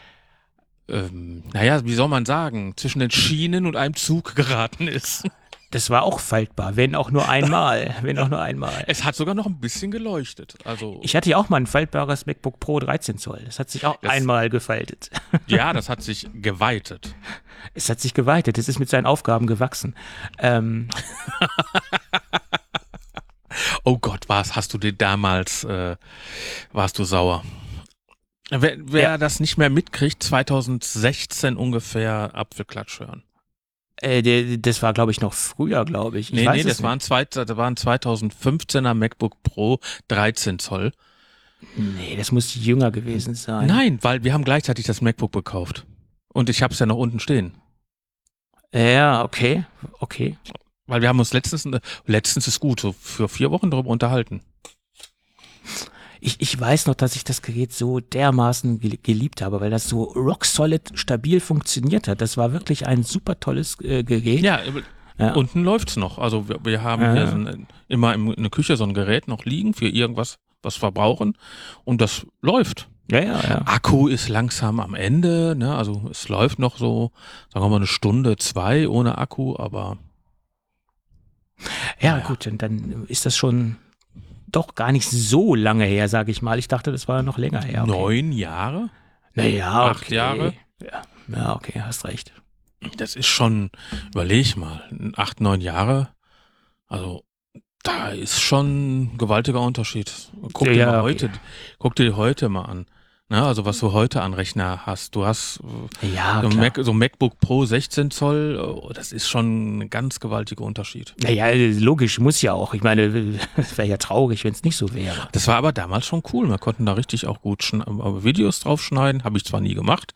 wie soll man sagen, zwischen den Schienen und einem Zug geraten ist. Das war auch faltbar, wenn auch nur einmal. Es hat sogar noch ein bisschen geleuchtet. Also ich hatte ja auch mal ein faltbares MacBook Pro 13 Zoll. Das hat sich auch einmal gefaltet. Ja, das hat sich geweitet. Es hat sich geweitet. Es ist mit seinen Aufgaben gewachsen. Oh Gott, hast du dir damals, warst du sauer? Wer das nicht mehr mitkriegt, 2016 ungefähr Apfelklatsch hören. Das war, glaube ich, noch früher, glaube ich. Nee, das war ein 2015er MacBook Pro 13 Zoll. Nee, das muss jünger gewesen sein. Nein, weil wir haben gleichzeitig das MacBook gekauft. Und ich habe es ja noch unten stehen. Ja, okay. Weil wir haben uns letztens ist gut, so für 4 Wochen darüber unterhalten. Ich weiß noch, dass ich das Gerät so dermaßen geliebt habe, weil das so rock solid stabil funktioniert hat. Das war wirklich ein super tolles Gerät. Ja, unten läuft's noch. Also wir haben hier immer in der Küche so ein Gerät noch liegen für irgendwas, was wir brauchen. Und das läuft. Ja. Akku ist langsam am Ende, ne? Also es läuft noch so, sagen wir mal 1 Stunde, 2 ohne Akku, aber ja, gut, und dann ist das schon doch gar nicht so lange her, sage ich mal. Ich dachte, das war noch länger her. Okay. 9 Jahre? Naja, 8 Jahre? Ja, okay, hast recht. Das ist schon, überleg mal, 8, 9 Jahre, also da ist schon ein gewaltiger Unterschied. Guck dir heute mal an. Ne, also was du heute an Rechner hast. Du hast so ein MacBook Pro 16 Zoll, das ist schon ein ganz gewaltiger Unterschied. Naja, logisch, muss ja auch. Ich meine, es wäre ja traurig, wenn es nicht so wäre. Das war aber damals schon cool. Wir konnten da richtig auch gut Videos draufschneiden. Habe ich zwar nie gemacht,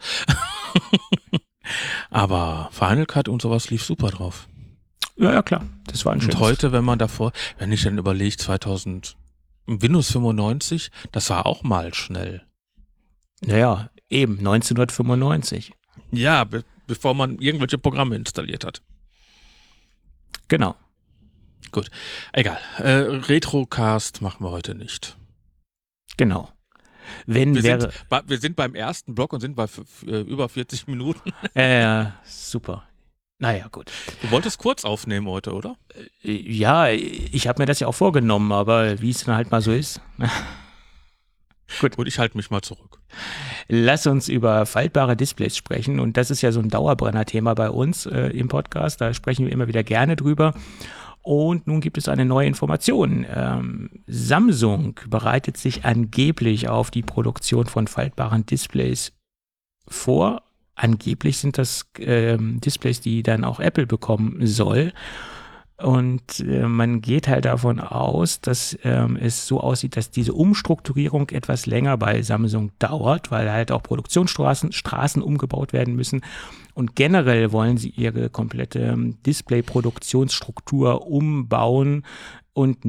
aber Final Cut und sowas lief super drauf. Ja, klar. Das war ein schönes. Und heute, wenn ich dann überlege, Windows 95, das war auch mal schnell. Naja, eben, 1995. Ja, bevor man irgendwelche Programme installiert hat. Genau. Gut, egal. Retrocast machen wir heute nicht. Genau. Wir sind beim ersten Block und sind bei über 40 Minuten. Super. Naja, gut. Du wolltest kurz aufnehmen heute, oder? Ja, ich habe mir das ja auch vorgenommen, aber wie es dann halt mal so ist. Gut, ich halte mich mal zurück. Lass uns über faltbare Displays sprechen und das ist ja so ein Dauerbrenner-Thema bei uns im Podcast, da sprechen wir immer wieder gerne drüber und nun gibt es eine neue Information. Samsung bereitet sich angeblich auf die Produktion von faltbaren Displays vor. Angeblich sind das Displays, die dann auch Apple bekommen soll. Und man geht halt davon aus, dass es so aussieht, dass diese Umstrukturierung etwas länger bei Samsung dauert, weil halt auch Straßen umgebaut werden müssen. Und generell wollen sie ihre komplette Display-Produktionsstruktur umbauen und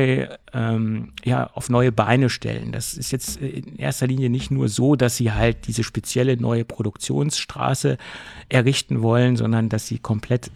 auf neue Beine stellen. Das ist jetzt in erster Linie nicht nur so, dass sie halt diese spezielle neue Produktionsstraße errichten wollen, sondern dass sie komplett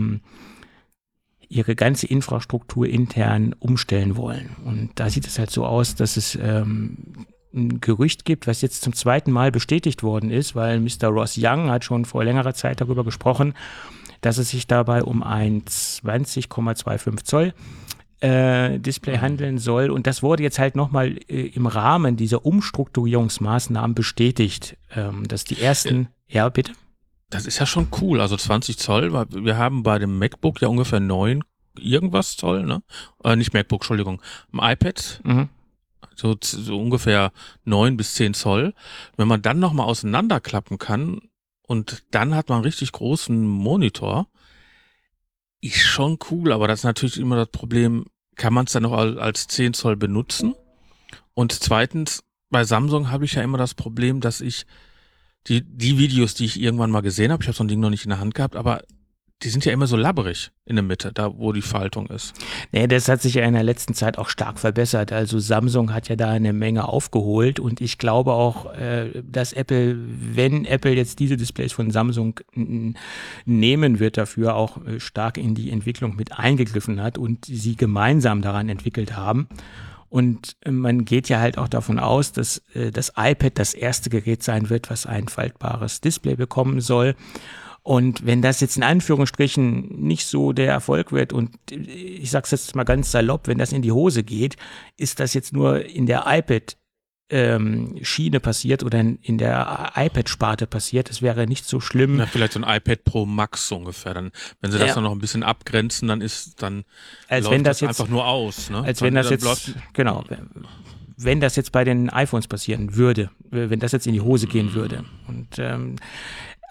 ihre ganze Infrastruktur intern umstellen wollen. Und da sieht es halt so aus, dass es ein Gerücht gibt, was jetzt zum 2. Mal bestätigt worden ist, weil Mr. Ross Young hat schon vor längerer Zeit darüber gesprochen, dass es sich dabei um ein 20,25 Zoll Display handeln soll. Und das wurde jetzt halt nochmal im Rahmen dieser Umstrukturierungsmaßnahmen bestätigt, dass die ersten, ja bitte? Das ist ja schon cool, also 20 Zoll, weil wir haben bei dem MacBook ja ungefähr 9 irgendwas Zoll, ne? Nicht MacBook, Entschuldigung, im iPad, so ungefähr 9 bis 10 Zoll. Wenn man dann nochmal auseinanderklappen kann und dann hat man einen richtig großen Monitor, ist schon cool, aber das ist natürlich immer das Problem, kann man es dann noch als 10 Zoll benutzen? Und zweitens, bei Samsung habe ich ja immer das Problem, dass ich die Videos, die ich irgendwann mal gesehen habe, ich habe so ein Ding noch nicht in der Hand gehabt, aber die sind ja immer so labberig in der Mitte, da wo die Faltung ist. Nee, das hat sich ja in der letzten Zeit auch stark verbessert. Also Samsung hat ja da eine Menge aufgeholt und ich glaube auch, dass wenn Apple jetzt diese Displays von Samsung nehmen wird, dafür auch stark in die Entwicklung mit eingegriffen hat und sie gemeinsam daran entwickelt haben. Und man geht ja halt auch davon aus, dass das iPad das erste Gerät sein wird, was ein faltbares Display bekommen soll. Und wenn das jetzt in Anführungsstrichen nicht so der Erfolg wird und ich sag's jetzt mal ganz salopp, wenn das in die Hose geht, ist das jetzt nur in der iPad-Schiene passiert oder in der iPad-Sparte passiert. Das wäre nicht so schlimm. Na, vielleicht so ein iPad Pro Max ungefähr. Dann, wenn sie das dann noch ein bisschen abgrenzen, dann läuft das jetzt einfach nur aus. Ne? Als wenn das jetzt, genau, wenn das jetzt bei den iPhones passieren würde, wenn das jetzt in die Hose gehen würde. Und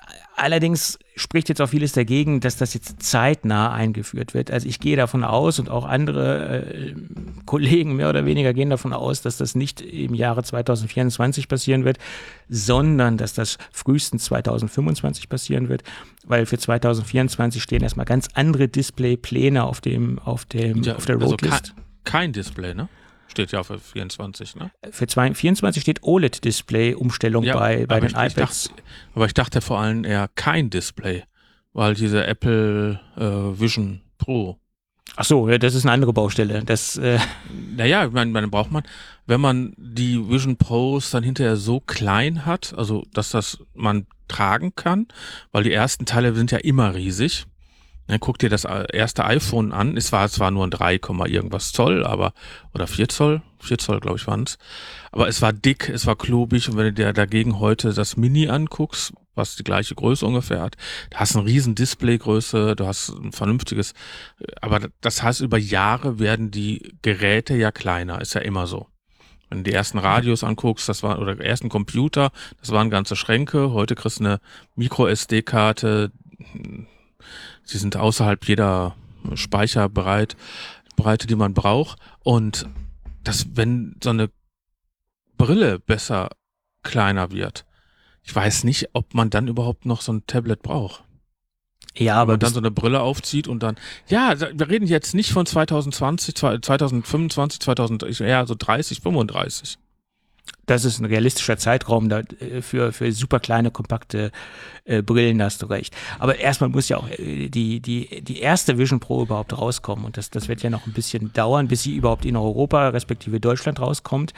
Allerdings spricht jetzt auch vieles dagegen, dass das jetzt zeitnah eingeführt wird. Also ich gehe davon aus und auch andere Kollegen mehr oder weniger gehen davon aus, dass das nicht im Jahre 2024 passieren wird, sondern dass das frühestens 2025 passieren wird, weil für 2024 stehen erstmal ganz andere Displaypläne auf der Roadlist. Also kein Display, ne? Steht ja für 24, ne? Für 24 steht OLED-Display-Umstellung bei den iPads. Aber ich dachte vor allem eher kein Display, weil diese Apple Vision Pro. Ach so, ja, das ist eine andere Baustelle. Naja, ich meine, braucht man, wenn man die Vision Pros dann hinterher so klein hat, also dass das man tragen kann, weil die ersten Teile sind ja immer riesig. Dann guck dir das erste iPhone an. Es war zwar nur ein 3, irgendwas Zoll, oder 4 Zoll, 4 Zoll, glaube ich, waren es. Aber es war dick, es war klobig. Und wenn du dir dagegen heute das Mini anguckst, was die gleiche Größe ungefähr hat, da hast du eine riesen Displaygröße, du hast ein vernünftiges, aber das heißt, über Jahre werden die Geräte ja kleiner, ist ja immer so. Wenn du die ersten Radios anguckst, oder die ersten Computer, das waren ganze Schränke. Heute kriegst du eine Micro-SD-Karte, sie sind außerhalb jeder Speicherbreite, die man braucht. Und wenn so eine Brille besser kleiner wird, ich weiß nicht, ob man dann überhaupt noch so ein Tablet braucht. Ja, aber wenn man dann so eine Brille aufzieht und dann, ja, wir reden jetzt nicht von 2020, 2025, eher so 30, 35. Das ist ein realistischer Zeitraum für super kleine, kompakte Brillen, da hast du recht. Aber erstmal muss ja auch die erste Vision Pro überhaupt rauskommen. Und das wird ja noch ein bisschen dauern, bis sie überhaupt in Europa, respektive Deutschland rauskommt.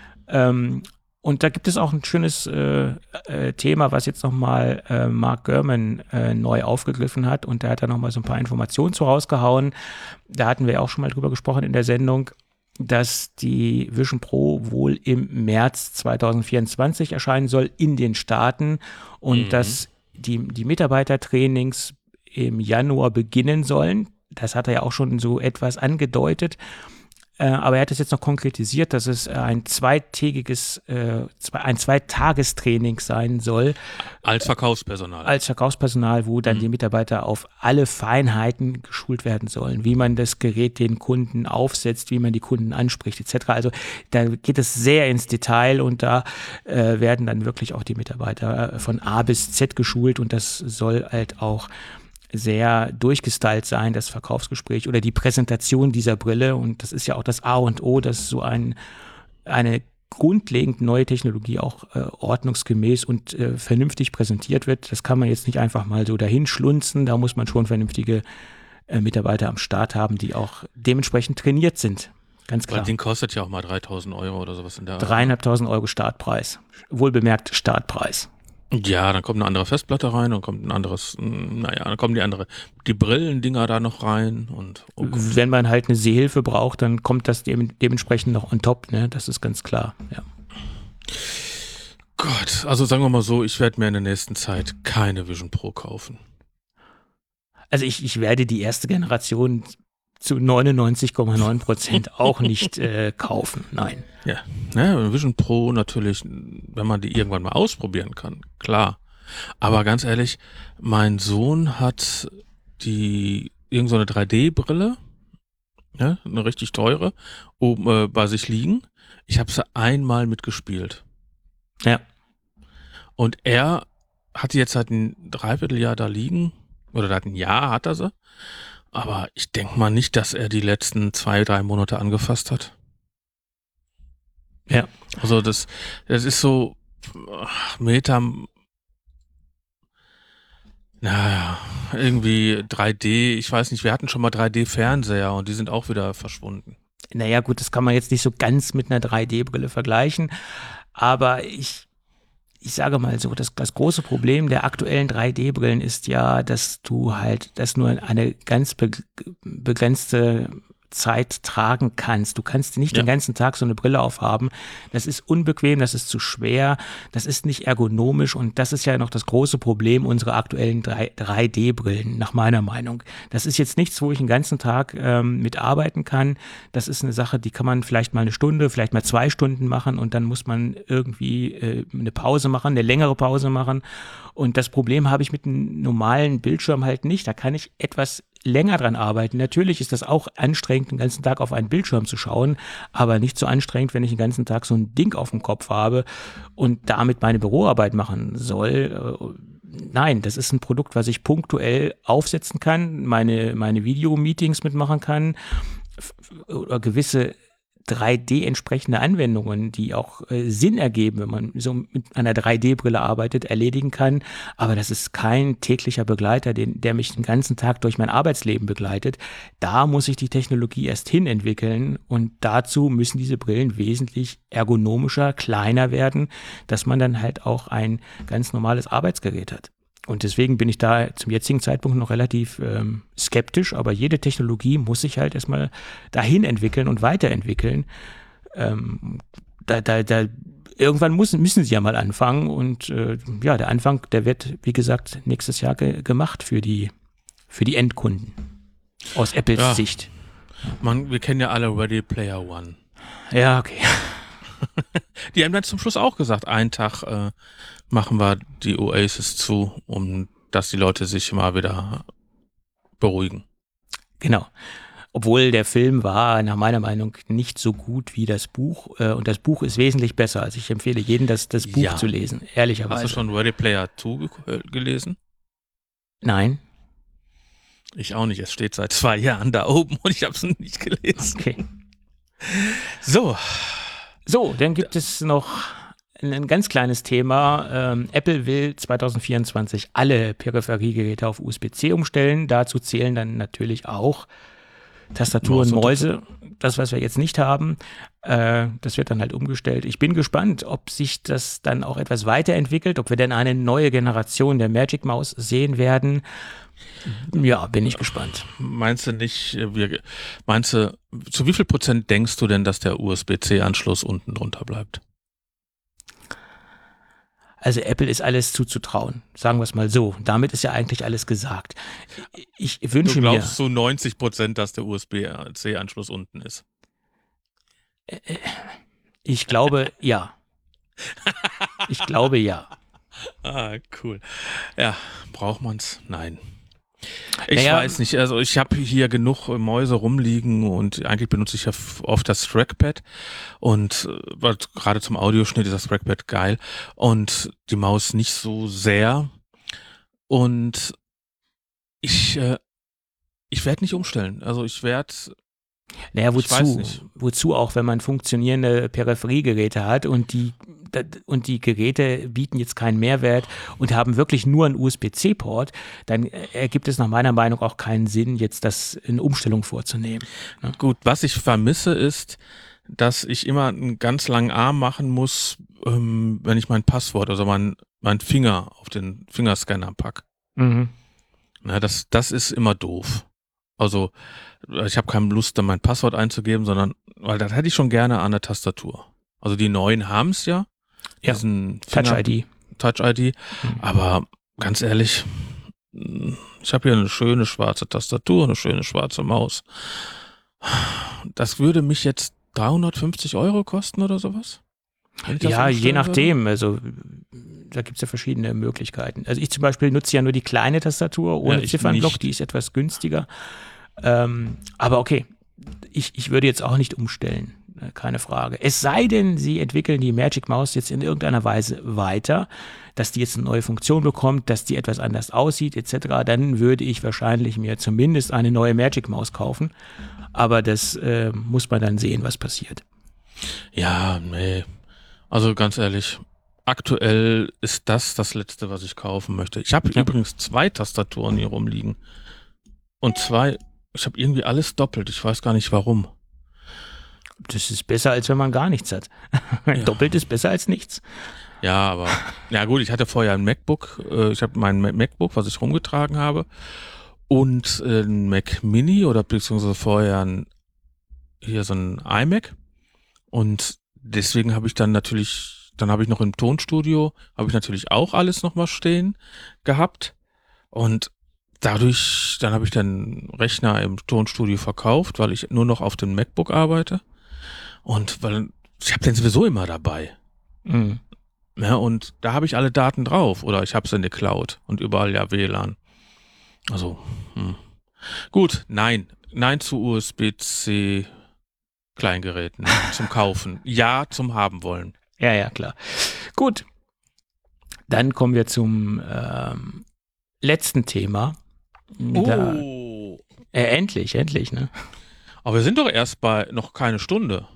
Und da gibt es auch ein schönes Thema, was jetzt nochmal Mark Gurman neu aufgegriffen hat. Und da hat er nochmal so ein paar Informationen zu rausgehauen. Da hatten wir auch schon mal drüber gesprochen in der Sendung, dass die Vision Pro wohl im März 2024 erscheinen soll in den Staaten und dass die Mitarbeitertrainings im Januar beginnen sollen. Das hat er ja auch schon so etwas angedeutet. Aber er hat es jetzt noch konkretisiert, dass es ein Zweitagestraining sein soll. Als Verkaufspersonal. Als Verkaufspersonal, wo dann die Mitarbeiter auf alle Feinheiten geschult werden sollen, wie man das Gerät den Kunden aufsetzt, wie man die Kunden anspricht, etc. Also da geht es sehr ins Detail und da werden dann wirklich auch die Mitarbeiter von A bis Z geschult und das soll halt auch sehr durchgestylt sein, das Verkaufsgespräch oder die Präsentation dieser Brille. Und das ist ja auch das A und O, dass so eine grundlegend neue Technologie auch ordnungsgemäß und vernünftig präsentiert wird. Das kann man jetzt nicht einfach mal so dahin schlunzen. Da muss man schon vernünftige Mitarbeiter am Start haben, die auch dementsprechend trainiert sind. Ganz klar. Weil den kostet ja auch mal 3.000 € oder sowas in der Art. 3.500 € Startpreis. Wohlbemerkt Startpreis. Ja, dann kommt eine andere Festplatte rein und kommt ein anderes, dann kommen die Brillendinger da noch rein und wenn man halt eine Sehhilfe braucht, dann kommt das dementsprechend noch on top, ne? Das ist ganz klar, ja. Gott, also sagen wir mal so, ich werde mir in der nächsten Zeit keine Vision Pro kaufen. Also ich werde die erste Generation zu 99,9% auch nicht kaufen, nein. Ja, Vision Pro natürlich, wenn man die irgendwann mal ausprobieren kann, klar. Aber ganz ehrlich, mein Sohn hat irgend so eine 3D-Brille, ja, eine richtig teure, oben bei sich liegen. Ich habe sie einmal mitgespielt. Ja. Und er hat die jetzt seit ein Dreivierteljahr da liegen, oder seit ein Jahr hat er sie. Aber ich denke mal nicht, dass er die letzten 2-3 Monate angefasst hat. Ja. Also das ist so irgendwie 3D, ich weiß nicht, wir hatten schon mal 3D-Fernseher und die sind auch wieder verschwunden. Naja gut, das kann man jetzt nicht so ganz mit einer 3D-Brille vergleichen, aber ich sage mal so, das große Problem der aktuellen 3D-Brillen ist ja, dass du halt, dass nur eine ganz begrenzte Zeit tragen kannst. Du kannst nicht den ganzen Tag so eine Brille aufhaben. Das ist unbequem, das ist zu schwer, das ist nicht ergonomisch und das ist ja noch das große Problem unserer aktuellen 3D-Brillen, nach meiner Meinung. Das ist jetzt nichts, wo ich den ganzen Tag mitarbeiten kann. Das ist eine Sache, die kann man vielleicht mal eine Stunde, vielleicht mal 2 Stunden machen und dann muss man irgendwie eine Pause machen, eine längere Pause machen. Und das Problem habe ich mit einem normalen Bildschirm halt nicht. Da kann ich etwas länger dran arbeiten. Natürlich ist das auch anstrengend, den ganzen Tag auf einen Bildschirm zu schauen, aber nicht so anstrengend, wenn ich den ganzen Tag so ein Ding auf dem Kopf habe und damit meine Büroarbeit machen soll. Nein, das ist ein Produkt, was ich punktuell aufsetzen kann, meine Videomeetings mitmachen kann oder gewisse 3D-entsprechende Anwendungen, die auch Sinn ergeben, wenn man so mit einer 3D-Brille arbeitet, erledigen kann. Aber das ist kein täglicher Begleiter, der mich den ganzen Tag durch mein Arbeitsleben begleitet. Da muss ich die Technologie erst hin entwickeln und dazu müssen diese Brillen wesentlich ergonomischer, kleiner werden, dass man dann halt auch ein ganz normales Arbeitsgerät hat. Und deswegen bin ich da zum jetzigen Zeitpunkt noch relativ skeptisch, aber jede Technologie muss sich halt erstmal dahin entwickeln und weiterentwickeln. Irgendwann müssen sie ja mal anfangen und der Anfang, der wird, wie gesagt, nächstes Jahr gemacht für die Endkunden aus Apples Sicht. Wir kennen ja alle Ready Player One. Ja, okay. Die haben dann zum Schluss auch gesagt, einen Tag machen wir die Oasis zu, um dass die Leute sich mal wieder beruhigen. Genau. Obwohl der Film war nach meiner Meinung nicht so gut wie das Buch und das Buch ist wesentlich besser. Also ich empfehle jedem, das Buch zu lesen, ehrlicherweise. Hast du schon Ready Player 2 gelesen? Nein. Ich auch nicht. Es steht seit 2 Jahren da oben und ich habe es nicht gelesen. Okay. So, dann gibt es noch ein ganz kleines Thema. Apple will 2024 alle Peripheriegeräte auf USB-C umstellen. Dazu zählen dann natürlich auch Tastaturen, Mäuse. Das, was wir jetzt nicht haben, das wird dann halt umgestellt. Ich bin gespannt, ob sich das dann auch etwas weiterentwickelt, ob wir denn eine neue Generation der Magic Maus sehen werden. Ja, bin ich gespannt. Meinst du, zu wie viel Prozent denkst du denn, dass der USB-C-Anschluss unten drunter bleibt? Also Apple ist alles zuzutrauen, sagen wir es mal so. Damit ist ja eigentlich alles gesagt. Ich wünsche mir... Du glaubst zu 90%, dass der USB-C-Anschluss unten ist? Ich glaube, ja. Ah, cool. Ja, braucht man's? Nein. Ich weiß nicht, also ich habe hier genug Mäuse rumliegen und eigentlich benutze ich ja oft das Trackpad und gerade zum Audioschnitt ist das Trackpad geil und die Maus nicht so sehr und ich werde nicht umstellen, also ich werde... Naja, wozu auch, wenn man funktionierende Peripheriegeräte hat und die Geräte bieten jetzt keinen Mehrwert und haben wirklich nur einen USB-C-Port, dann ergibt es nach meiner Meinung auch keinen Sinn, jetzt das in Umstellung vorzunehmen. Ne? Gut, was ich vermisse ist, dass ich immer einen ganz langen Arm machen muss, wenn ich mein Passwort, also mein Finger auf den Fingerscanner packe. Mhm. Na, das ist immer doof. Also ich habe keine Lust, dann mein Passwort einzugeben, weil das hätte ich schon gerne an der Tastatur. Also die neuen haben es ja. Diesen Touch-ID. Touch-ID. Aber ganz ehrlich, ich habe hier eine schöne schwarze Tastatur, eine schöne schwarze Maus. Das würde mich jetzt 350 € kosten oder sowas? Ja, je nachdem. Also da gibt es ja verschiedene Möglichkeiten. Also ich zum Beispiel nutze ja nur die kleine Tastatur ohne Ziffernblock, die ist etwas günstiger. Aber okay, ich würde jetzt auch nicht umstellen, keine Frage. Es sei denn, sie entwickeln die Magic Maus jetzt in irgendeiner Weise weiter, dass die jetzt eine neue Funktion bekommt, dass die etwas anders aussieht etc., dann würde ich wahrscheinlich mir zumindest eine neue Magic Maus kaufen. Aber das muss man dann sehen, was passiert. Ja, nee. Also ganz ehrlich, aktuell ist das Letzte, was ich kaufen möchte. Ich habe übrigens 2 Tastaturen hier rumliegen. Und ich habe irgendwie alles doppelt. Ich weiß gar nicht warum. Das ist besser, als wenn man gar nichts hat. Ja. Doppelt ist besser als nichts. Ja, aber, ja gut, ich hatte vorher ein MacBook. Ich habe mein MacBook, was ich rumgetragen habe. Und ein Mac Mini oder beziehungsweise vorher ein hier so ein iMac und deswegen habe ich dann natürlich, dann habe ich noch im Tonstudio, habe ich natürlich auch alles nochmal stehen gehabt und dadurch, dann habe ich den Rechner im Tonstudio verkauft, weil ich nur noch auf dem MacBook arbeite und weil ich habe den sowieso immer dabei. Mhm. Ja, und da habe ich alle Daten drauf oder ich habe es in der Cloud und überall ja WLAN. Also, gut, nein zu USB-C Kleingeräten zum Kaufen. Ja, zum haben wollen. Ja, klar. Gut. Dann kommen wir zum letzten Thema. Oh. Endlich, ne? Aber wir sind doch erst bei noch keine Stunde.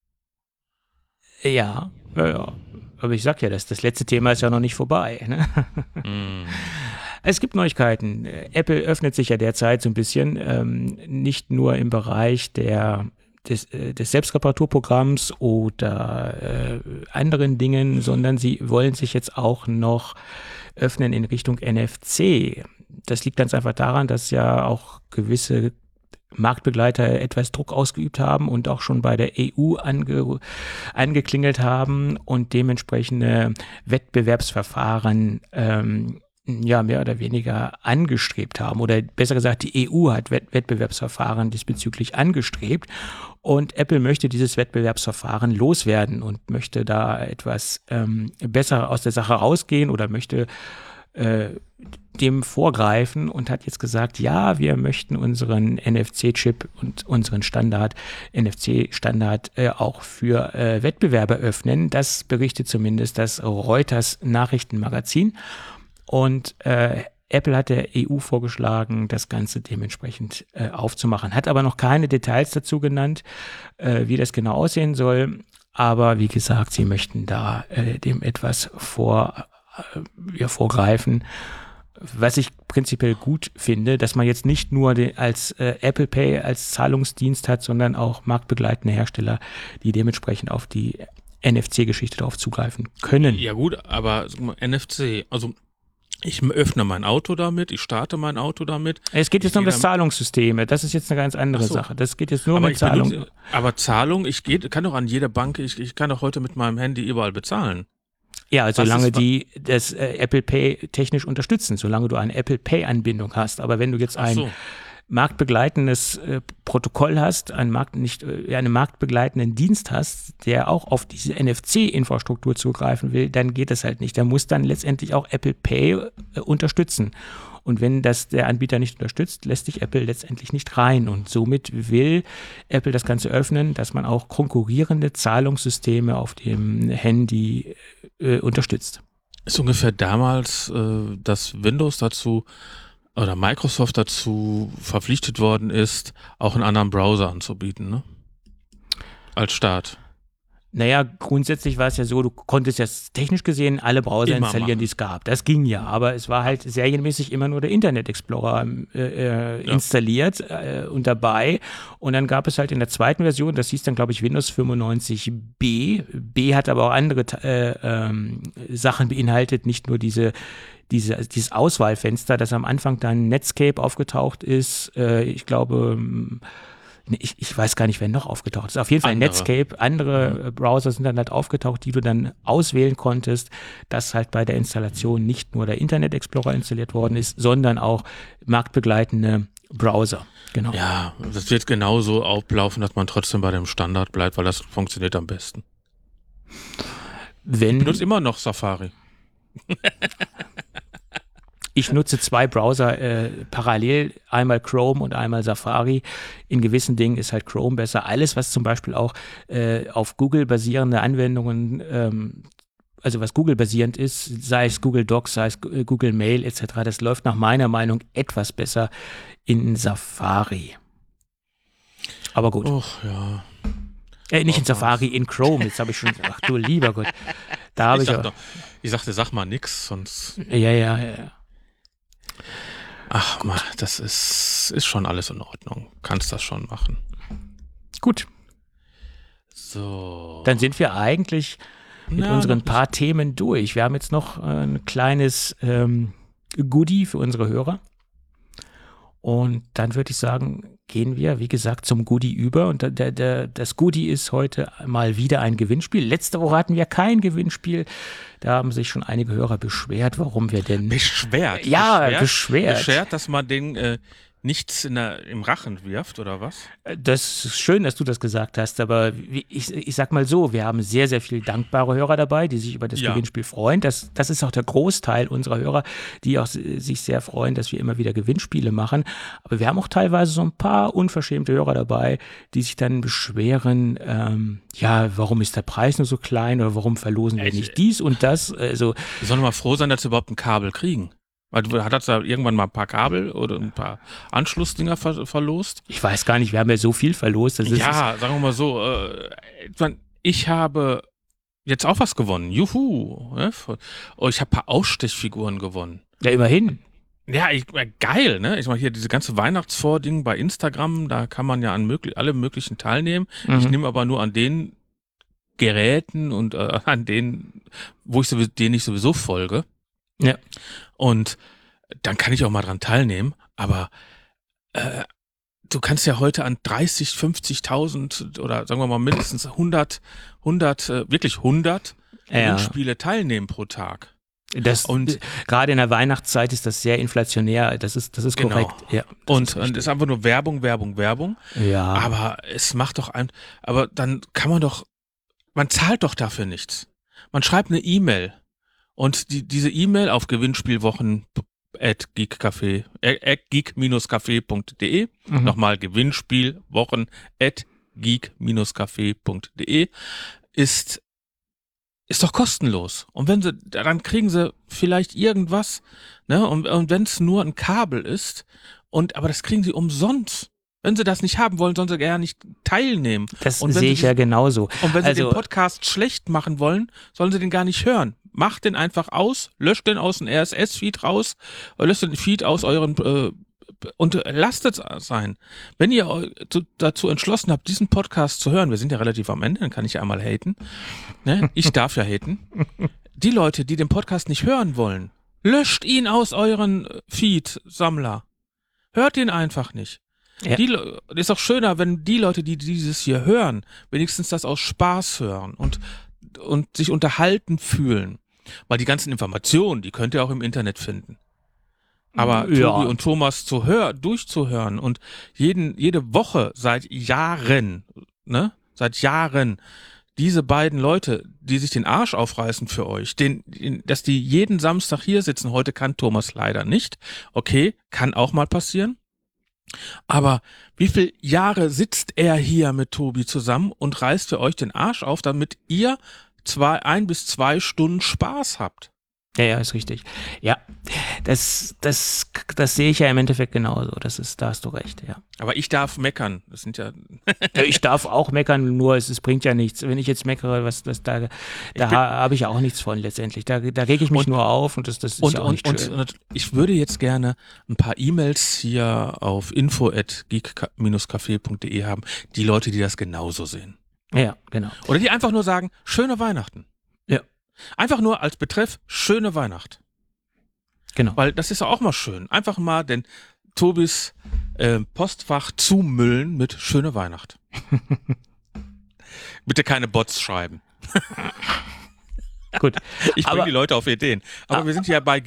Ja. Aber ich sag ja, das letzte Thema ist ja noch nicht vorbei. Ne? Es gibt Neuigkeiten. Apple öffnet sich ja derzeit so ein bisschen, nicht nur im Bereich des Selbstreparaturprogramms oder anderen Dingen, sondern sie wollen sich jetzt auch noch öffnen in Richtung NFC. Das liegt ganz einfach daran, dass ja auch gewisse Marktbegleiter etwas Druck ausgeübt haben und auch schon bei der EU angeklingelt haben und dementsprechende Wettbewerbsverfahren mehr oder weniger angestrebt haben. Oder besser gesagt, die EU hat Wettbewerbsverfahren diesbezüglich angestrebt und Apple möchte dieses Wettbewerbsverfahren loswerden und möchte da etwas besser aus der Sache rausgehen oder möchte dem vorgreifen und hat jetzt gesagt, ja, wir möchten unseren NFC-Chip und unseren NFC-Standard auch für Wettbewerber öffnen. Das berichtet zumindest das Reuters Nachrichtenmagazin. Und Apple hat der EU vorgeschlagen, das Ganze dementsprechend aufzumachen. Hat aber noch keine Details dazu genannt, wie das genau aussehen soll. Aber wie gesagt, sie möchten da dem etwas vorgreifen. Was ich prinzipiell gut finde, dass man jetzt nicht nur als Apple Pay als Zahlungsdienst hat, sondern auch marktbegleitende Hersteller, die dementsprechend auf die NFC-Geschichte darauf zugreifen können. Ja gut, aber NFC, also ich öffne mein Auto damit, ich starte mein Auto damit. Es geht jetzt nur um das Zahlungssystem, das ist jetzt eine ganz andere Sache. Das geht jetzt nur um Zahlung. Aber Zahlung, kann doch an jeder Bank, ich kann doch heute mit meinem Handy überall bezahlen. Ja, solange die das Apple Pay technisch unterstützen, solange du eine Apple Pay-Anbindung hast. Aber wenn du jetzt ein marktbegleitendes Protokoll hast, einen marktbegleitenden Dienst hast, der auch auf diese NFC-Infrastruktur zugreifen will, dann geht das halt nicht. Der muss dann letztendlich auch Apple Pay unterstützen. Und wenn das der Anbieter nicht unterstützt, lässt sich Apple letztendlich nicht rein. Und somit will Apple das Ganze öffnen, dass man auch konkurrierende Zahlungssysteme auf dem Handy unterstützt. Ist ungefähr damals, dass Windows dazu oder Microsoft dazu verpflichtet worden ist, auch einen anderen Browser anzubieten, ne? Als Start. Naja, grundsätzlich war es ja so, du konntest ja technisch gesehen alle Browser installieren, die es gab. Das ging ja, aber es war halt serienmäßig immer nur der Internet Explorer installiert und dabei. Und dann gab es halt in der zweiten Version, das hieß dann, glaube ich, Windows 95B. B hat aber auch andere Sachen beinhaltet, nicht nur dieses Auswahlfenster, das am Anfang dann Netscape aufgetaucht ist. Ich glaube, ich weiß gar nicht, wer noch aufgetaucht ist. Auf jeden Fall Netscape, andere Browser sind dann halt aufgetaucht, die du dann auswählen konntest, dass halt bei der Installation nicht nur der Internet Explorer installiert worden ist, sondern auch marktbegleitende Browser. Genau. Ja, das wird genauso ablaufen, dass man trotzdem bei dem Standard bleibt, weil das funktioniert am besten. Ich benutze immer noch Safari. Ich nutze zwei Browser parallel, einmal Chrome und einmal Safari. In gewissen Dingen ist halt Chrome besser. Alles, was zum Beispiel auch auf Google basierende Anwendungen, also was Google basierend ist, sei es Google Docs, sei es Google Mail etc., das läuft nach meiner Meinung etwas besser in Safari. Aber gut. Och, ja. Nicht in Safari, in Chrome. Jetzt habe ich schon, ach du lieber Gott. Da habe ich sagte, sag mal nix, sonst. Ja. Ach, Mann, das ist schon alles in Ordnung. Kannst das schon machen. Gut. So. Dann sind wir eigentlich mit unseren paar Themen durch. Wir haben jetzt noch ein kleines Goodie für unsere Hörer. Und dann würde ich sagen, gehen wir, wie gesagt, zum Goodie über. Und das Goodie ist heute mal wieder ein Gewinnspiel. Letzte Woche hatten wir kein Gewinnspiel. Da haben sich schon einige Hörer beschwert, warum wir denn... Beschwert? Ja, beschwert. Beschwert, dass man den nichts im Rachen wirft, oder was? Das ist schön, dass du das gesagt hast, aber ich sag mal so, wir haben sehr, sehr viele dankbare Hörer dabei, die sich über das Gewinnspiel freuen. Das ist auch der Großteil unserer Hörer, die auch sich sehr freuen, dass wir immer wieder Gewinnspiele machen. Aber wir haben auch teilweise so ein paar unverschämte Hörer dabei, die sich dann beschweren, warum ist der Preis nur so klein oder warum verlosen wir nicht dies und das? Also, wir sollen mal froh sein, dass wir überhaupt ein Kabel kriegen. Weil du hattest da irgendwann mal ein paar Kabel oder ein paar Anschlussdinger verlost. Ich weiß gar nicht, wir haben ja so viel verlost. Sagen wir mal so, ich habe jetzt auch was gewonnen. Juhu. Ne? Ich habe ein paar Ausstechfiguren gewonnen. Ja, immerhin. Ja, geil, ne? Ich meine, hier diese ganze Weihnachtsvording bei Instagram, da kann man ja an alle möglichen teilnehmen. Mhm. Ich nehme aber nur an den Geräten und an denen, denen ich sowieso folge. Ja. Und dann kann ich auch mal dran teilnehmen, aber du kannst ja heute an 30, 50.000 oder sagen wir mal mindestens 100 Gewinnspiele teilnehmen pro Tag. Und gerade in der Weihnachtszeit ist das sehr inflationär, das ist genau. Korrekt. Ja, und es ist einfach nur Werbung. Ja. Aber es macht doch aber dann kann man zahlt doch dafür nichts. Man schreibt eine E-Mail. Und diese E-Mail auf gewinnspielwochen@geek-café.de, nochmal gewinnspielwochen@geek-café.de ist doch kostenlos. Und dann kriegen sie vielleicht irgendwas, ne? Und wenn es nur ein Kabel ist, aber das kriegen sie umsonst. Wenn sie das nicht haben wollen, sollen sie gerne nicht teilnehmen. Das sehe ich ja genauso. Und wenn sie den Podcast schlecht machen wollen, sollen sie den gar nicht hören. Macht den einfach aus, löscht den aus dem RSS-Feed raus, löscht den Feed aus euren und lasst es sein. Wenn ihr dazu entschlossen habt, diesen Podcast zu hören, wir sind ja relativ am Ende, dann kann ich ja einmal haten. Ne? Ich darf ja haten. Die Leute, die den Podcast nicht hören wollen, löscht ihn aus euren Feed-Sammler. Hört ihn einfach nicht. Ja. Ist auch schöner, wenn die Leute, die dieses hier hören, wenigstens das aus Spaß hören und sich unterhalten fühlen. Weil die ganzen Informationen, die könnt ihr auch im Internet finden. Aber Tobi und Thomas durchzuhören und jede Woche seit Jahren, diese beiden Leute, die sich den Arsch aufreißen für euch, dass die jeden Samstag hier sitzen, heute kann Thomas leider nicht. Okay, kann auch mal passieren. Aber wie viele Jahre sitzt er hier mit Tobi zusammen und reißt für euch den Arsch auf, damit ihr 1 bis 2 Stunden Spaß habt? Ja, ist richtig. Ja, das sehe ich ja im Endeffekt genauso. Da hast du recht, ja. Aber ich darf meckern. Das sind ja. Ich darf auch meckern, nur es bringt ja nichts. Wenn ich jetzt meckere, da habe ich ja auch nichts von letztendlich. Da rege ich mich nur auf und das ist ja auch nicht schön. Und ich würde jetzt gerne ein paar E-Mails hier auf info@geek-café.de haben. Die Leute, die das genauso sehen. Ja, genau. Oder die einfach nur sagen, schöne Weihnachten. Ja. Einfach nur als Betreff, schöne Weihnacht. Genau. Weil das ist ja auch mal schön. Einfach mal den Tobis Postfach zumüllen mit schöne Weihnacht. Bitte keine Bots schreiben. Gut. Ich bringe die Leute auf Ideen. Aber wir sind ja bei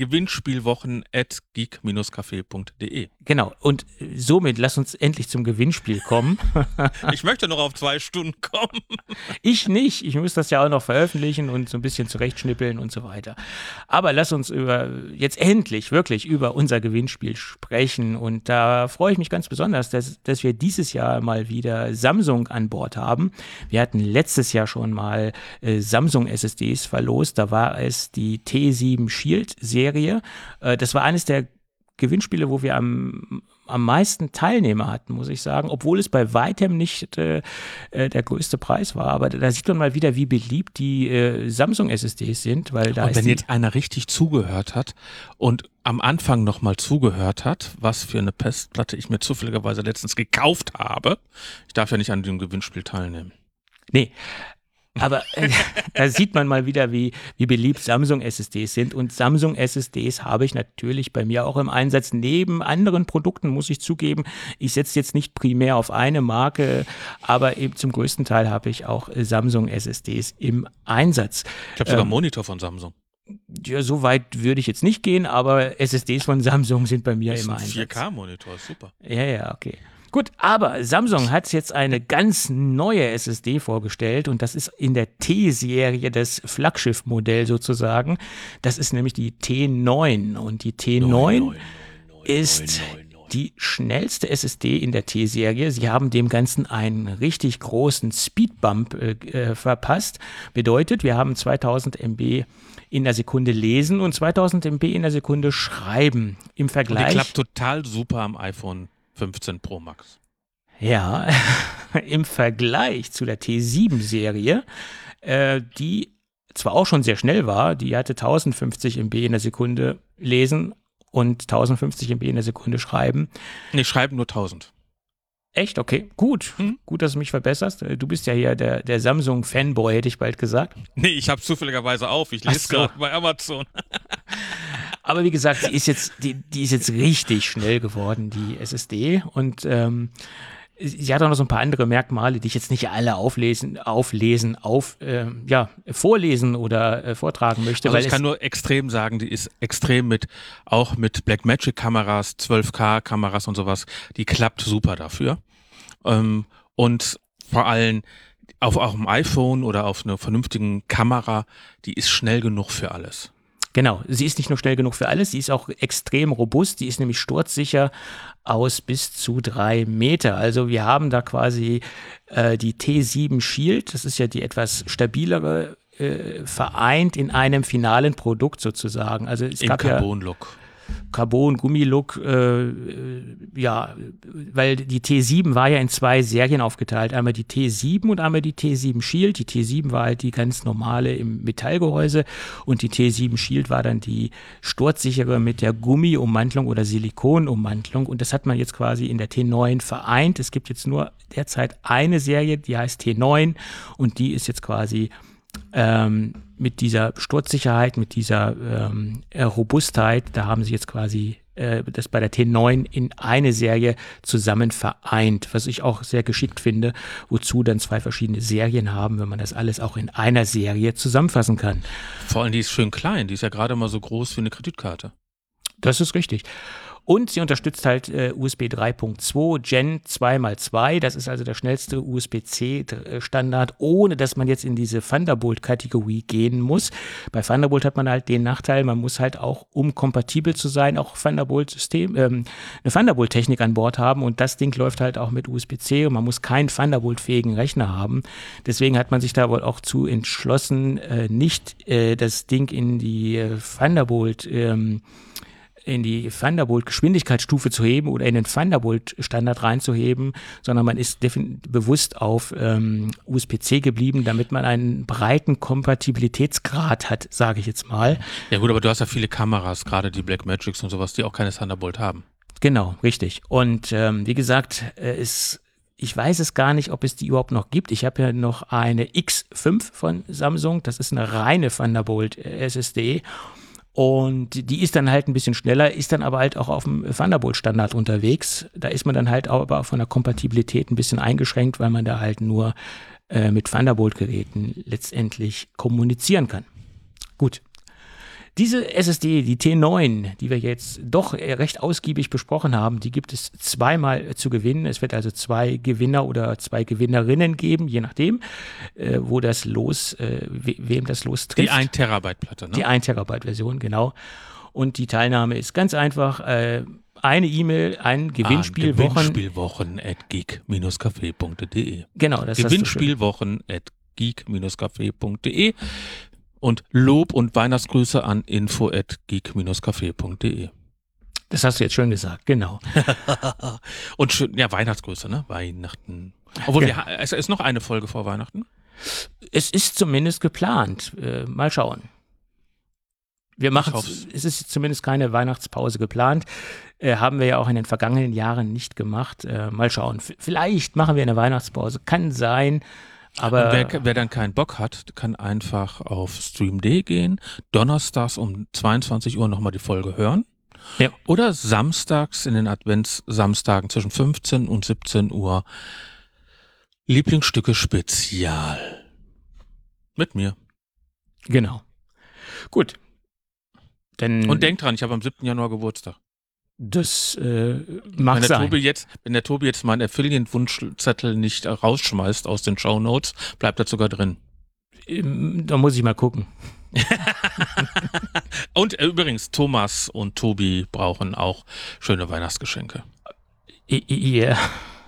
gewinnspielwochen@geek-café.de. Genau. Und somit lass uns endlich zum Gewinnspiel kommen. Ich möchte noch auf 2 Stunden kommen. Ich nicht. Ich muss das ja auch noch veröffentlichen und so ein bisschen zurechtschnippeln und so weiter. Aber lass uns jetzt endlich wirklich über unser Gewinnspiel sprechen. Und da freue ich mich ganz besonders, dass wir dieses Jahr mal wieder Samsung an Bord haben. Wir hatten letztes Jahr schon mal Samsung SSDs verloren. Da war es die T7 Shield Serie. Das war eines der Gewinnspiele, wo wir am meisten Teilnehmer hatten, muss ich sagen, obwohl es bei weitem nicht der größte Preis war. Aber da sieht man mal wieder, wie beliebt die Samsung SSDs sind. Weil da und wenn jetzt einer richtig zugehört hat und am Anfang nochmal zugehört hat, was für eine Festplatte ich mir zufälligerweise letztens gekauft habe, ich darf ja nicht an dem Gewinnspiel teilnehmen. Nee. Aber da sieht man mal wieder, wie beliebt Samsung-SSDs sind. Und Samsung-SSDs habe ich natürlich bei mir auch im Einsatz. Neben anderen Produkten muss ich zugeben, ich setze jetzt nicht primär auf eine Marke, aber eben zum größten Teil habe ich auch Samsung-SSDs im Einsatz. Ich habe sogar einen Monitor von Samsung. Ja, so weit würde ich jetzt nicht gehen, aber SSDs von Samsung sind bei mir immer Einsatz. Einsatz. 4K-Monitor, super. Ja, okay. Gut, aber Samsung hat jetzt eine ganz neue SSD vorgestellt und das ist in der T-Serie das Flaggschiff-Modell sozusagen. Das ist nämlich die T9 und die T9 ist die schnellste SSD in der T-Serie. Sie haben dem Ganzen einen richtig großen Speedbump verpasst. Bedeutet, wir haben 2000 MB in der Sekunde lesen und 2000 MB in der Sekunde schreiben. Im Vergleich. Und die klappt total super am iPhone 15 Pro Max. Ja, im Vergleich zu der T7-Serie, die zwar auch schon sehr schnell war, die hatte 1050 MB in der Sekunde lesen und 1050 MB in der Sekunde schreiben. Nee, schreiben nur 1000. Echt? Okay, gut. Gut, dass du mich verbesserst. Du bist ja hier der Samsung-Fanboy, hätte ich bald gesagt. Nee, ich habe zufälligerweise auf. Ich lese gerade bei Amazon. Aber wie gesagt, die ist jetzt richtig schnell geworden, die SSD. Und sie hat auch noch so ein paar andere Merkmale, die ich jetzt nicht alle vorlesen oder vortragen möchte. Also ich kann nur extrem sagen, die ist extrem auch mit Blackmagic-Kameras, 12K-Kameras und sowas, die klappt super dafür. Und vor allem auch dem iPhone oder auf einer vernünftigen Kamera, die ist schnell genug für alles. Genau, sie ist nicht nur schnell genug für alles, sie ist auch extrem robust, die ist nämlich sturzsicher aus bis zu 3 Meter. Also wir haben da quasi die T7 Shield, das ist ja die etwas stabilere, vereint in einem finalen Produkt sozusagen. Also es gab Carbon-Look. Carbon-Gummi-Look, ja, weil die T7 war ja in 2 Serien aufgeteilt. Einmal die T7 und einmal die T7 Shield. Die T7 war halt die ganz normale im Metallgehäuse und die T7 Shield war dann die sturzsichere mit der Gummi-Ummantelung oder Silikon-Ummantelung und das hat man jetzt quasi in der T9 vereint. Es gibt jetzt nur derzeit eine Serie, die heißt T9 und die ist jetzt quasi mit dieser Sturzsicherheit, mit dieser Robustheit, da haben sie jetzt quasi das bei der T9 in eine Serie zusammen vereint, was ich auch sehr geschickt finde, wozu dann 2 verschiedene Serien haben, wenn man das alles auch in einer Serie zusammenfassen kann. Vor allem, die ist schön klein, die ist ja gerade mal so groß wie eine Kreditkarte. Das ist richtig. Und sie unterstützt halt USB 3.2 Gen 2x2. Das ist also der schnellste USB-C-Standard, ohne dass man jetzt in diese Thunderbolt-Kategorie gehen muss. Bei Thunderbolt hat man halt den Nachteil, man muss halt auch, um kompatibel zu sein, auch Thunderbolt-System, eine Thunderbolt-Technik an Bord haben. Und das Ding läuft halt auch mit USB-C und man muss keinen Thunderbolt-fähigen Rechner haben. Deswegen hat man sich da wohl auch zu entschlossen, nicht das Ding in die Thunderbolt-Geschwindigkeitsstufe zu heben oder in den Thunderbolt-Standard reinzuheben, sondern man ist bewusst auf USB-C geblieben, damit man einen breiten Kompatibilitätsgrad hat, sage ich jetzt mal. Ja gut, aber du hast ja viele Kameras, gerade die Blackmagics und sowas, die auch keine Thunderbolt haben. Genau, richtig. Und wie gesagt, ich weiß es gar nicht, ob es die überhaupt noch gibt. Ich habe ja noch eine X5 von Samsung, das ist eine reine Thunderbolt-SSD. Und die ist dann halt ein bisschen schneller, ist dann aber halt auch auf dem Thunderbolt-Standard unterwegs. Da ist man dann halt aber von der Kompatibilität ein bisschen eingeschränkt, weil man da halt nur mit Thunderbolt-Geräten letztendlich kommunizieren kann. Gut. Diese SSD, die T9, die wir jetzt doch recht ausgiebig besprochen haben, die gibt es 2-mal zu gewinnen. Es wird also 2 Gewinner oder 2 Gewinnerinnen geben, je nachdem, wem das Los trifft. Die 1 Terabyte Platte, ne? Die 1 Terabyte Version, genau. Und die Teilnahme ist ganz einfach. Eine E-Mail, ein Gewinnspielwochen. Gewinnspielwochen@geek-café.de. Genau, das Gewinnspielwochen@geek-café.de. Und Lob und Weihnachtsgrüße an info@geek-café.de. Das hast du jetzt schön gesagt, genau. Und schön, ja, Weihnachtsgrüße, ne? Weihnachten. Obwohl, es ist noch eine Folge vor Weihnachten. Es ist zumindest geplant. Mal schauen. Es ist zumindest keine Weihnachtspause geplant. Haben wir ja auch in den vergangenen Jahren nicht gemacht. Mal schauen. Vielleicht machen wir eine Weihnachtspause. Kann sein. Aber Und wer dann keinen Bock hat, kann einfach auf Stream.de gehen, donnerstags um 22 Uhr nochmal die Folge hören. Ja. Oder samstags in den Adventssamstagen zwischen 15 und 17 Uhr Lieblingsstücke Spezial. Mit mir. Genau. Gut. Und denkt dran, ich habe am 7. Januar Geburtstag. Das mag sein. Wenn der Tobi jetzt meinen Affiliate-Wunschzettel nicht rausschmeißt aus den Shownotes, bleibt er sogar drin. Da muss ich mal gucken. Und übrigens, Thomas und Tobi brauchen auch schöne Weihnachtsgeschenke. Ja.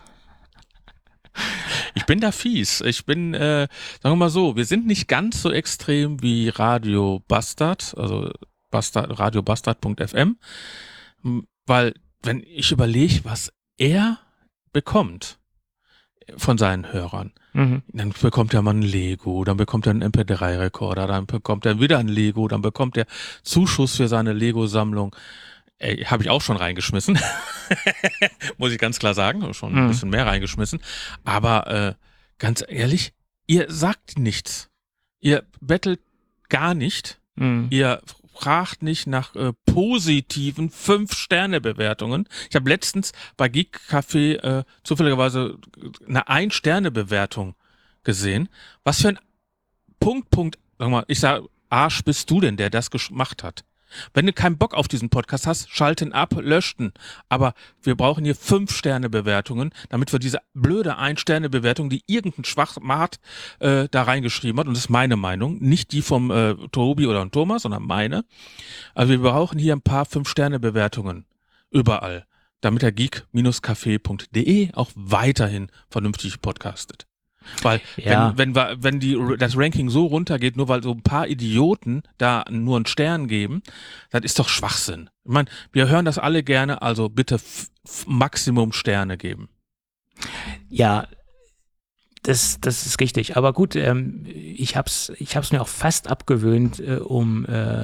Ich bin da fies. Ich bin, sagen wir mal so, wir sind nicht ganz so extrem wie Radio Bastard, also radiobastard.fm, weil wenn ich überlege, was er bekommt von seinen Hörern, dann bekommt er mal ein Lego, dann bekommt er einen MP3-Rekorder, dann bekommt er wieder ein Lego, dann bekommt er Zuschuss für seine Lego-Sammlung. Habe ich auch schon reingeschmissen, muss ich ganz klar sagen, schon ein bisschen mehr reingeschmissen, aber ganz ehrlich, ihr sagt nichts, ihr bettelt gar nicht, ihr fragt nicht nach positiven 5-Sterne-Bewertungen. Ich habe letztens bei Geek Café zufälligerweise eine 1-Sterne-Bewertung gesehen. Was für ein Punkt, sag mal, ich sage, Arsch bist du denn, der das gemacht hat? Wenn du keinen Bock auf diesen Podcast hast, schalten ab, löschten. Aber wir brauchen hier 5-Sterne-Bewertungen, damit wir diese blöde 1-Sterne-Bewertung, die irgendein Schwachmat da reingeschrieben hat, und das ist meine Meinung, nicht die vom Tobi oder Thomas, sondern meine. Also wir brauchen hier ein paar 5-Sterne-Bewertungen überall, damit der geek-café.de auch weiterhin vernünftig podcastet. Weil wenn das Ranking so runtergeht, nur weil so ein paar Idioten da nur einen Stern geben, das ist doch Schwachsinn. Ich meine, wir hören das alle gerne, also bitte Maximum Sterne geben. Ja, das ist richtig. Aber gut, ich hab's mir auch fast abgewöhnt, um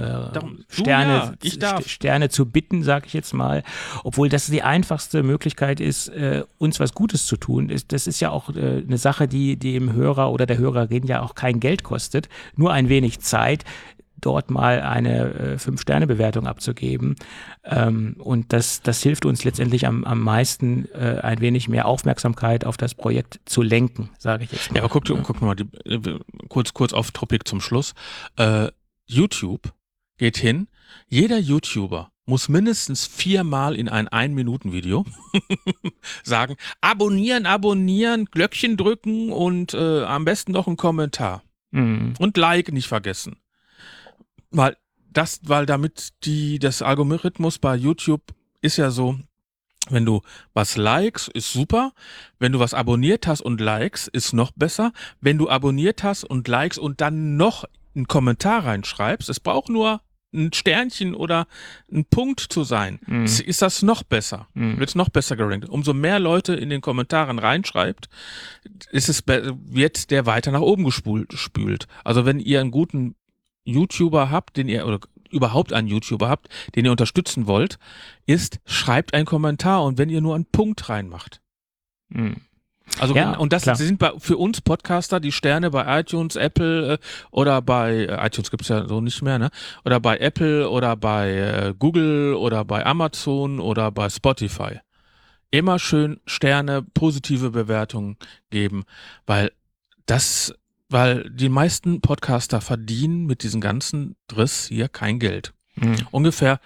Sterne zu bitten, sage ich jetzt mal. Obwohl das die einfachste Möglichkeit ist, uns was Gutes zu tun. Das ist ja auch eine Sache, die dem Hörer oder der Hörerin ja auch kein Geld kostet. Nur ein wenig Zeit, dort mal eine 5-Sterne-Bewertung abzugeben. Und das hilft uns letztendlich am meisten, ein wenig mehr Aufmerksamkeit auf das Projekt zu lenken, sage ich jetzt mal. Ja, aber guck mal, kurz auf Topic zum Schluss. YouTube geht hin, jeder YouTuber muss mindestens 4-mal in ein 1-Minuten-Video sagen, abonnieren, Glöckchen drücken und am besten noch einen Kommentar. Und Like nicht vergessen. Weil damit das Algorithmus bei YouTube ist ja so, wenn du was likes, ist super. Wenn du was abonniert hast und likes, ist noch besser. Wenn du abonniert hast und likes und dann noch einen Kommentar reinschreibst, es braucht nur ein Sternchen oder ein Punkt zu sein, ist das noch besser. Wird es noch besser gerankt. Umso mehr Leute in den Kommentaren reinschreibt, wird der weiter nach oben gespült. Also wenn ihr einen guten YouTuber habt, oder überhaupt einen YouTuber habt, den ihr unterstützen wollt, schreibt einen Kommentar und wenn ihr nur einen Punkt reinmacht. Also ja, und das sind für uns Podcaster die Sterne bei iTunes, Apple oder bei iTunes gibt's ja so nicht mehr, ne? Oder bei Apple oder bei Google oder bei Amazon oder bei Spotify. Immer schön Sterne, positive Bewertungen geben, weil die meisten Podcaster verdienen mit diesem ganzen Driss hier kein Geld. Ungefähr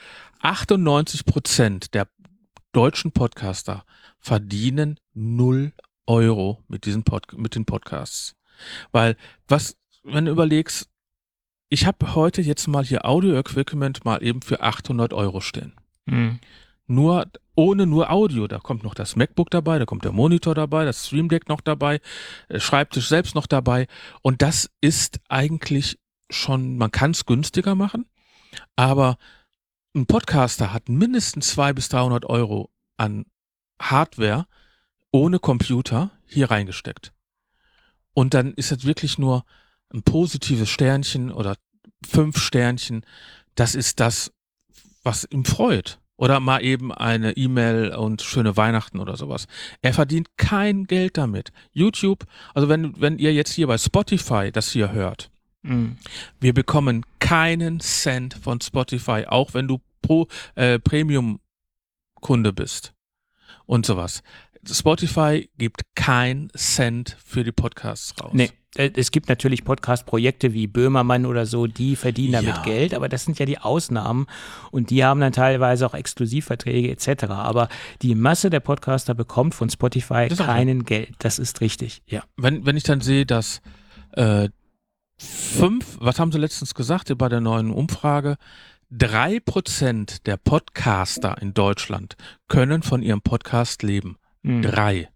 98% der deutschen Podcaster verdienen 0 Euro mit den Podcasts. Weil, wenn du überlegst, ich habe heute jetzt mal hier Audio-Equipment mal eben für 800 Euro stehen. Ohne nur Audio, da kommt noch das MacBook dabei, da kommt der Monitor dabei, das Stream Deck noch dabei, Schreibtisch selbst noch dabei und das ist eigentlich schon, man kann es günstiger machen, aber ein Podcaster hat mindestens 200 bis 300 Euro an Hardware ohne Computer hier reingesteckt. Und dann ist das wirklich nur ein positives Sternchen oder 5 Sternchen, das ist das, was ihm freut. Oder mal eben eine E-Mail und schöne Weihnachten oder sowas. Er verdient kein Geld damit. YouTube, also wenn ihr jetzt hier bei Spotify das hier hört, wir bekommen keinen Cent von Spotify, auch wenn du Premium-Kunde bist und sowas. Spotify gibt keinen Cent für die Podcasts raus. Nee, es gibt natürlich Podcast-Projekte wie Böhmermann oder so, die verdienen damit Geld, aber das sind ja die Ausnahmen und die haben dann teilweise auch Exklusivverträge etc. Aber die Masse der Podcaster bekommt von Spotify keinen Geld. Das ist richtig, ja. Wenn ich dann sehe, dass 5, was haben sie letztens gesagt bei der neuen Umfrage, 3% der Podcaster in Deutschland können von ihrem Podcast leben. 3%.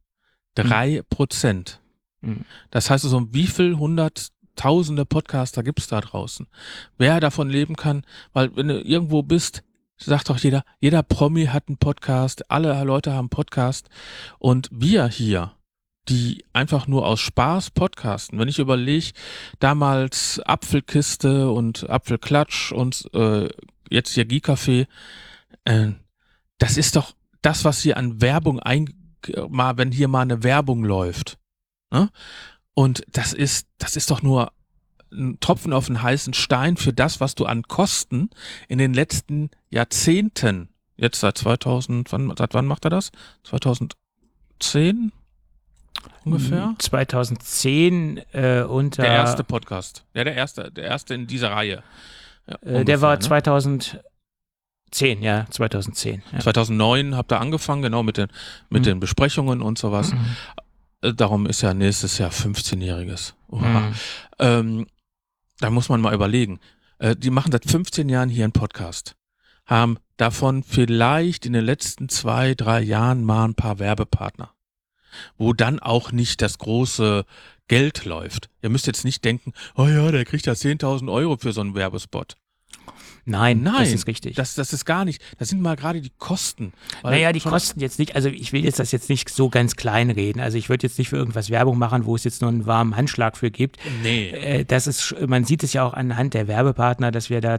Das heißt also, wie viel hunderttausende Podcaster gibt es da draußen? Wer davon leben kann, weil wenn du irgendwo bist, sagt doch jeder Promi hat einen Podcast, alle Leute haben einen Podcast und wir hier, die einfach nur aus Spaß podcasten. Wenn ich überlege, damals Apfelkiste und Apfelklatsch und jetzt hier Geek-Café, das ist doch das, was hier an Werbung wenn hier mal eine Werbung läuft. Ne? Und das ist doch nur ein Tropfen auf den heißen Stein für das, was du an Kosten in den letzten Jahrzehnten, jetzt seit 2000, seit wann macht er das? 2010? Ungefähr? 2010 unter... Der erste Podcast. Ja, der erste in dieser Reihe. Ja, ungefähr, der war 2010, ja, 2010. Ja. 2009 habt ihr angefangen, genau, mit den Besprechungen und sowas. Darum ist ja nächstes Jahr 15-Jähriges. Da muss man mal überlegen. Die machen seit 15 Jahren hier einen Podcast. Haben davon vielleicht in den letzten 2-3 Jahren mal ein paar Werbepartner. Wo dann auch nicht das große Geld läuft. Ihr müsst jetzt nicht denken, oh ja, der kriegt ja 10.000 Euro für so einen Werbespot. Nein, das ist richtig. Das ist gar nicht. Das sind mal gerade die Kosten. Naja, die Kosten jetzt nicht, also ich will das jetzt nicht so ganz klein reden. Also ich würde jetzt nicht für irgendwas Werbung machen, wo es jetzt nur einen warmen Handschlag für gibt. Nee. Man sieht es ja auch anhand der Werbepartner, dass wir da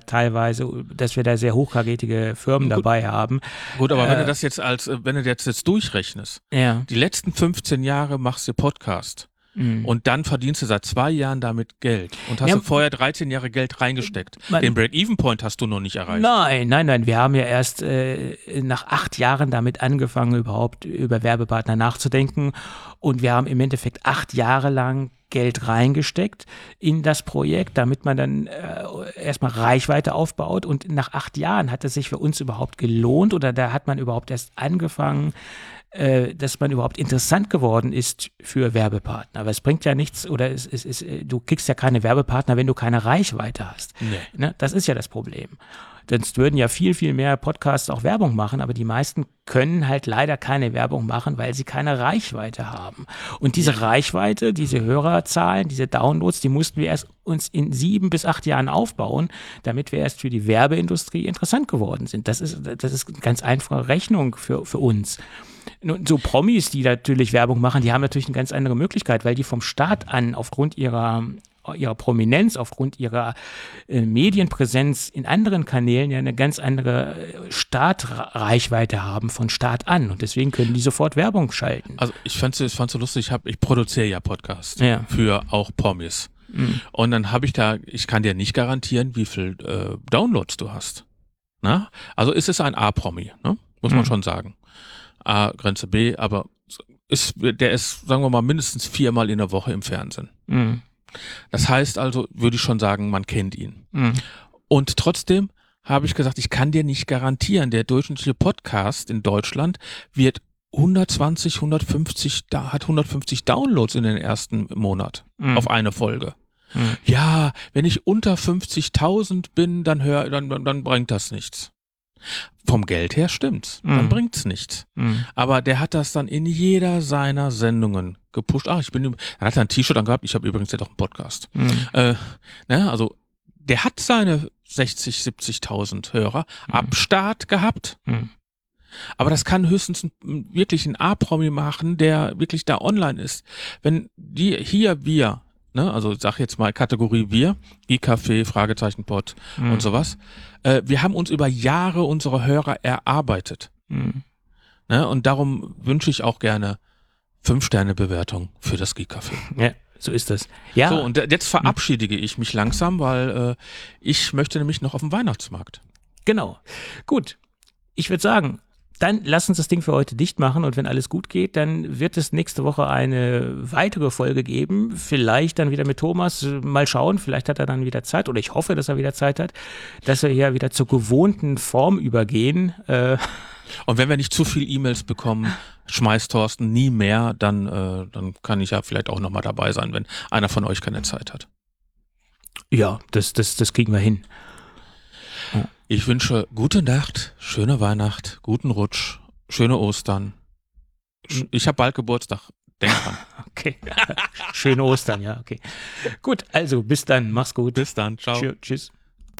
sehr hochkarätige Firmen dabei haben. Gut, aber wenn du das jetzt wenn du jetzt durchrechnest, die letzten 15 Jahre machst du Podcast. Und dann verdienst du seit 2 Jahren damit Geld und hast du vorher 13 Jahre Geld reingesteckt. Den Break-Even-Point hast du noch nicht erreicht. Nein. Wir haben ja erst nach 8 Jahren damit angefangen, überhaupt über Werbepartner nachzudenken. Und wir haben im Endeffekt 8 Jahre lang Geld reingesteckt in das Projekt, damit man dann erstmal Reichweite aufbaut. Und nach 8 Jahren hat es sich für uns überhaupt gelohnt oder da hat man überhaupt erst angefangen, dass man überhaupt interessant geworden ist für Werbepartner. Aber es bringt ja nichts oder du kriegst ja keine Werbepartner, wenn du keine Reichweite hast. Nee. Ne? Das ist ja das Problem. Sonst würden ja viel, viel mehr Podcasts auch Werbung machen, aber die meisten können halt leider keine Werbung machen, weil sie keine Reichweite haben. Und diese Reichweite, diese Hörerzahlen, diese Downloads, die mussten wir erst uns in 7 bis 8 Jahren aufbauen, damit wir erst für die Werbeindustrie interessant geworden sind. Das ist eine ganz einfache Rechnung für uns. So Promis, die natürlich Werbung machen, die haben natürlich eine ganz andere Möglichkeit, weil die vom Start an aufgrund ihrer Prominenz, aufgrund ihrer Medienpräsenz in anderen Kanälen ja eine ganz andere Startreichweite haben von Start an und deswegen können die sofort Werbung schalten. Also ich fand's so lustig, ich produziere ja Podcasts für auch Promis. Und dann ich kann dir nicht garantieren, wie viel Downloads du hast. Na? Also ist es ein A-Promi, ne? Muss man schon sagen. A, Grenze B, aber der ist, sagen wir mal, mindestens 4-mal in der Woche im Fernsehen. Das heißt also, würde ich schon sagen, man kennt ihn. Und trotzdem habe ich gesagt, ich kann dir nicht garantieren, der durchschnittliche Podcast in Deutschland wird 150 Downloads in den ersten Monat auf eine Folge. Ja, wenn ich unter 50.000 bin, dann bringt das nichts. Vom Geld her stimmt's, dann bringt's nichts. Aber der hat das dann in jeder seiner Sendungen gepusht. Dann hat er ein T-Shirt angehabt, ich habe übrigens jetzt auch einen Podcast. Also der hat seine 60.000, 70.000 Hörer ab Start gehabt. Aber das kann höchstens wirklich ein A-Promi machen, der wirklich da online ist. Wenn wir ne, also sag jetzt mal Kategorie Bier, Geekcafé, Fragezeichen-Pod und sowas. Wir haben uns über Jahre unsere Hörer erarbeitet. Ne, und darum wünsche ich auch gerne 5-Sterne-Bewertung für das Geekcafé. Ja, so ist das. Ja. So, und jetzt verabschiede ich mich langsam, weil ich möchte nämlich noch auf den Weihnachtsmarkt. Genau. Gut. Ich würde sagen, dann lass uns das Ding für heute dicht machen und wenn alles gut geht, dann wird es nächste Woche eine weitere Folge geben. Vielleicht dann wieder mit Thomas. Mal schauen, vielleicht hat er dann wieder Zeit oder ich hoffe, dass er wieder Zeit hat, dass wir hier wieder zur gewohnten Form übergehen. Und wenn wir nicht zu viel E-Mails bekommen, schmeißt Thorsten nie mehr, dann kann ich ja vielleicht auch nochmal dabei sein, wenn einer von euch keine Zeit hat. Ja, das kriegen wir hin. Ich wünsche gute Nacht, schöne Weihnacht, guten Rutsch, schöne Ostern. Ich habe bald Geburtstag, denk dran. Okay, schöne Ostern, ja, okay. Gut, also bis dann, mach's gut. Bis dann, ciao. Tschüss.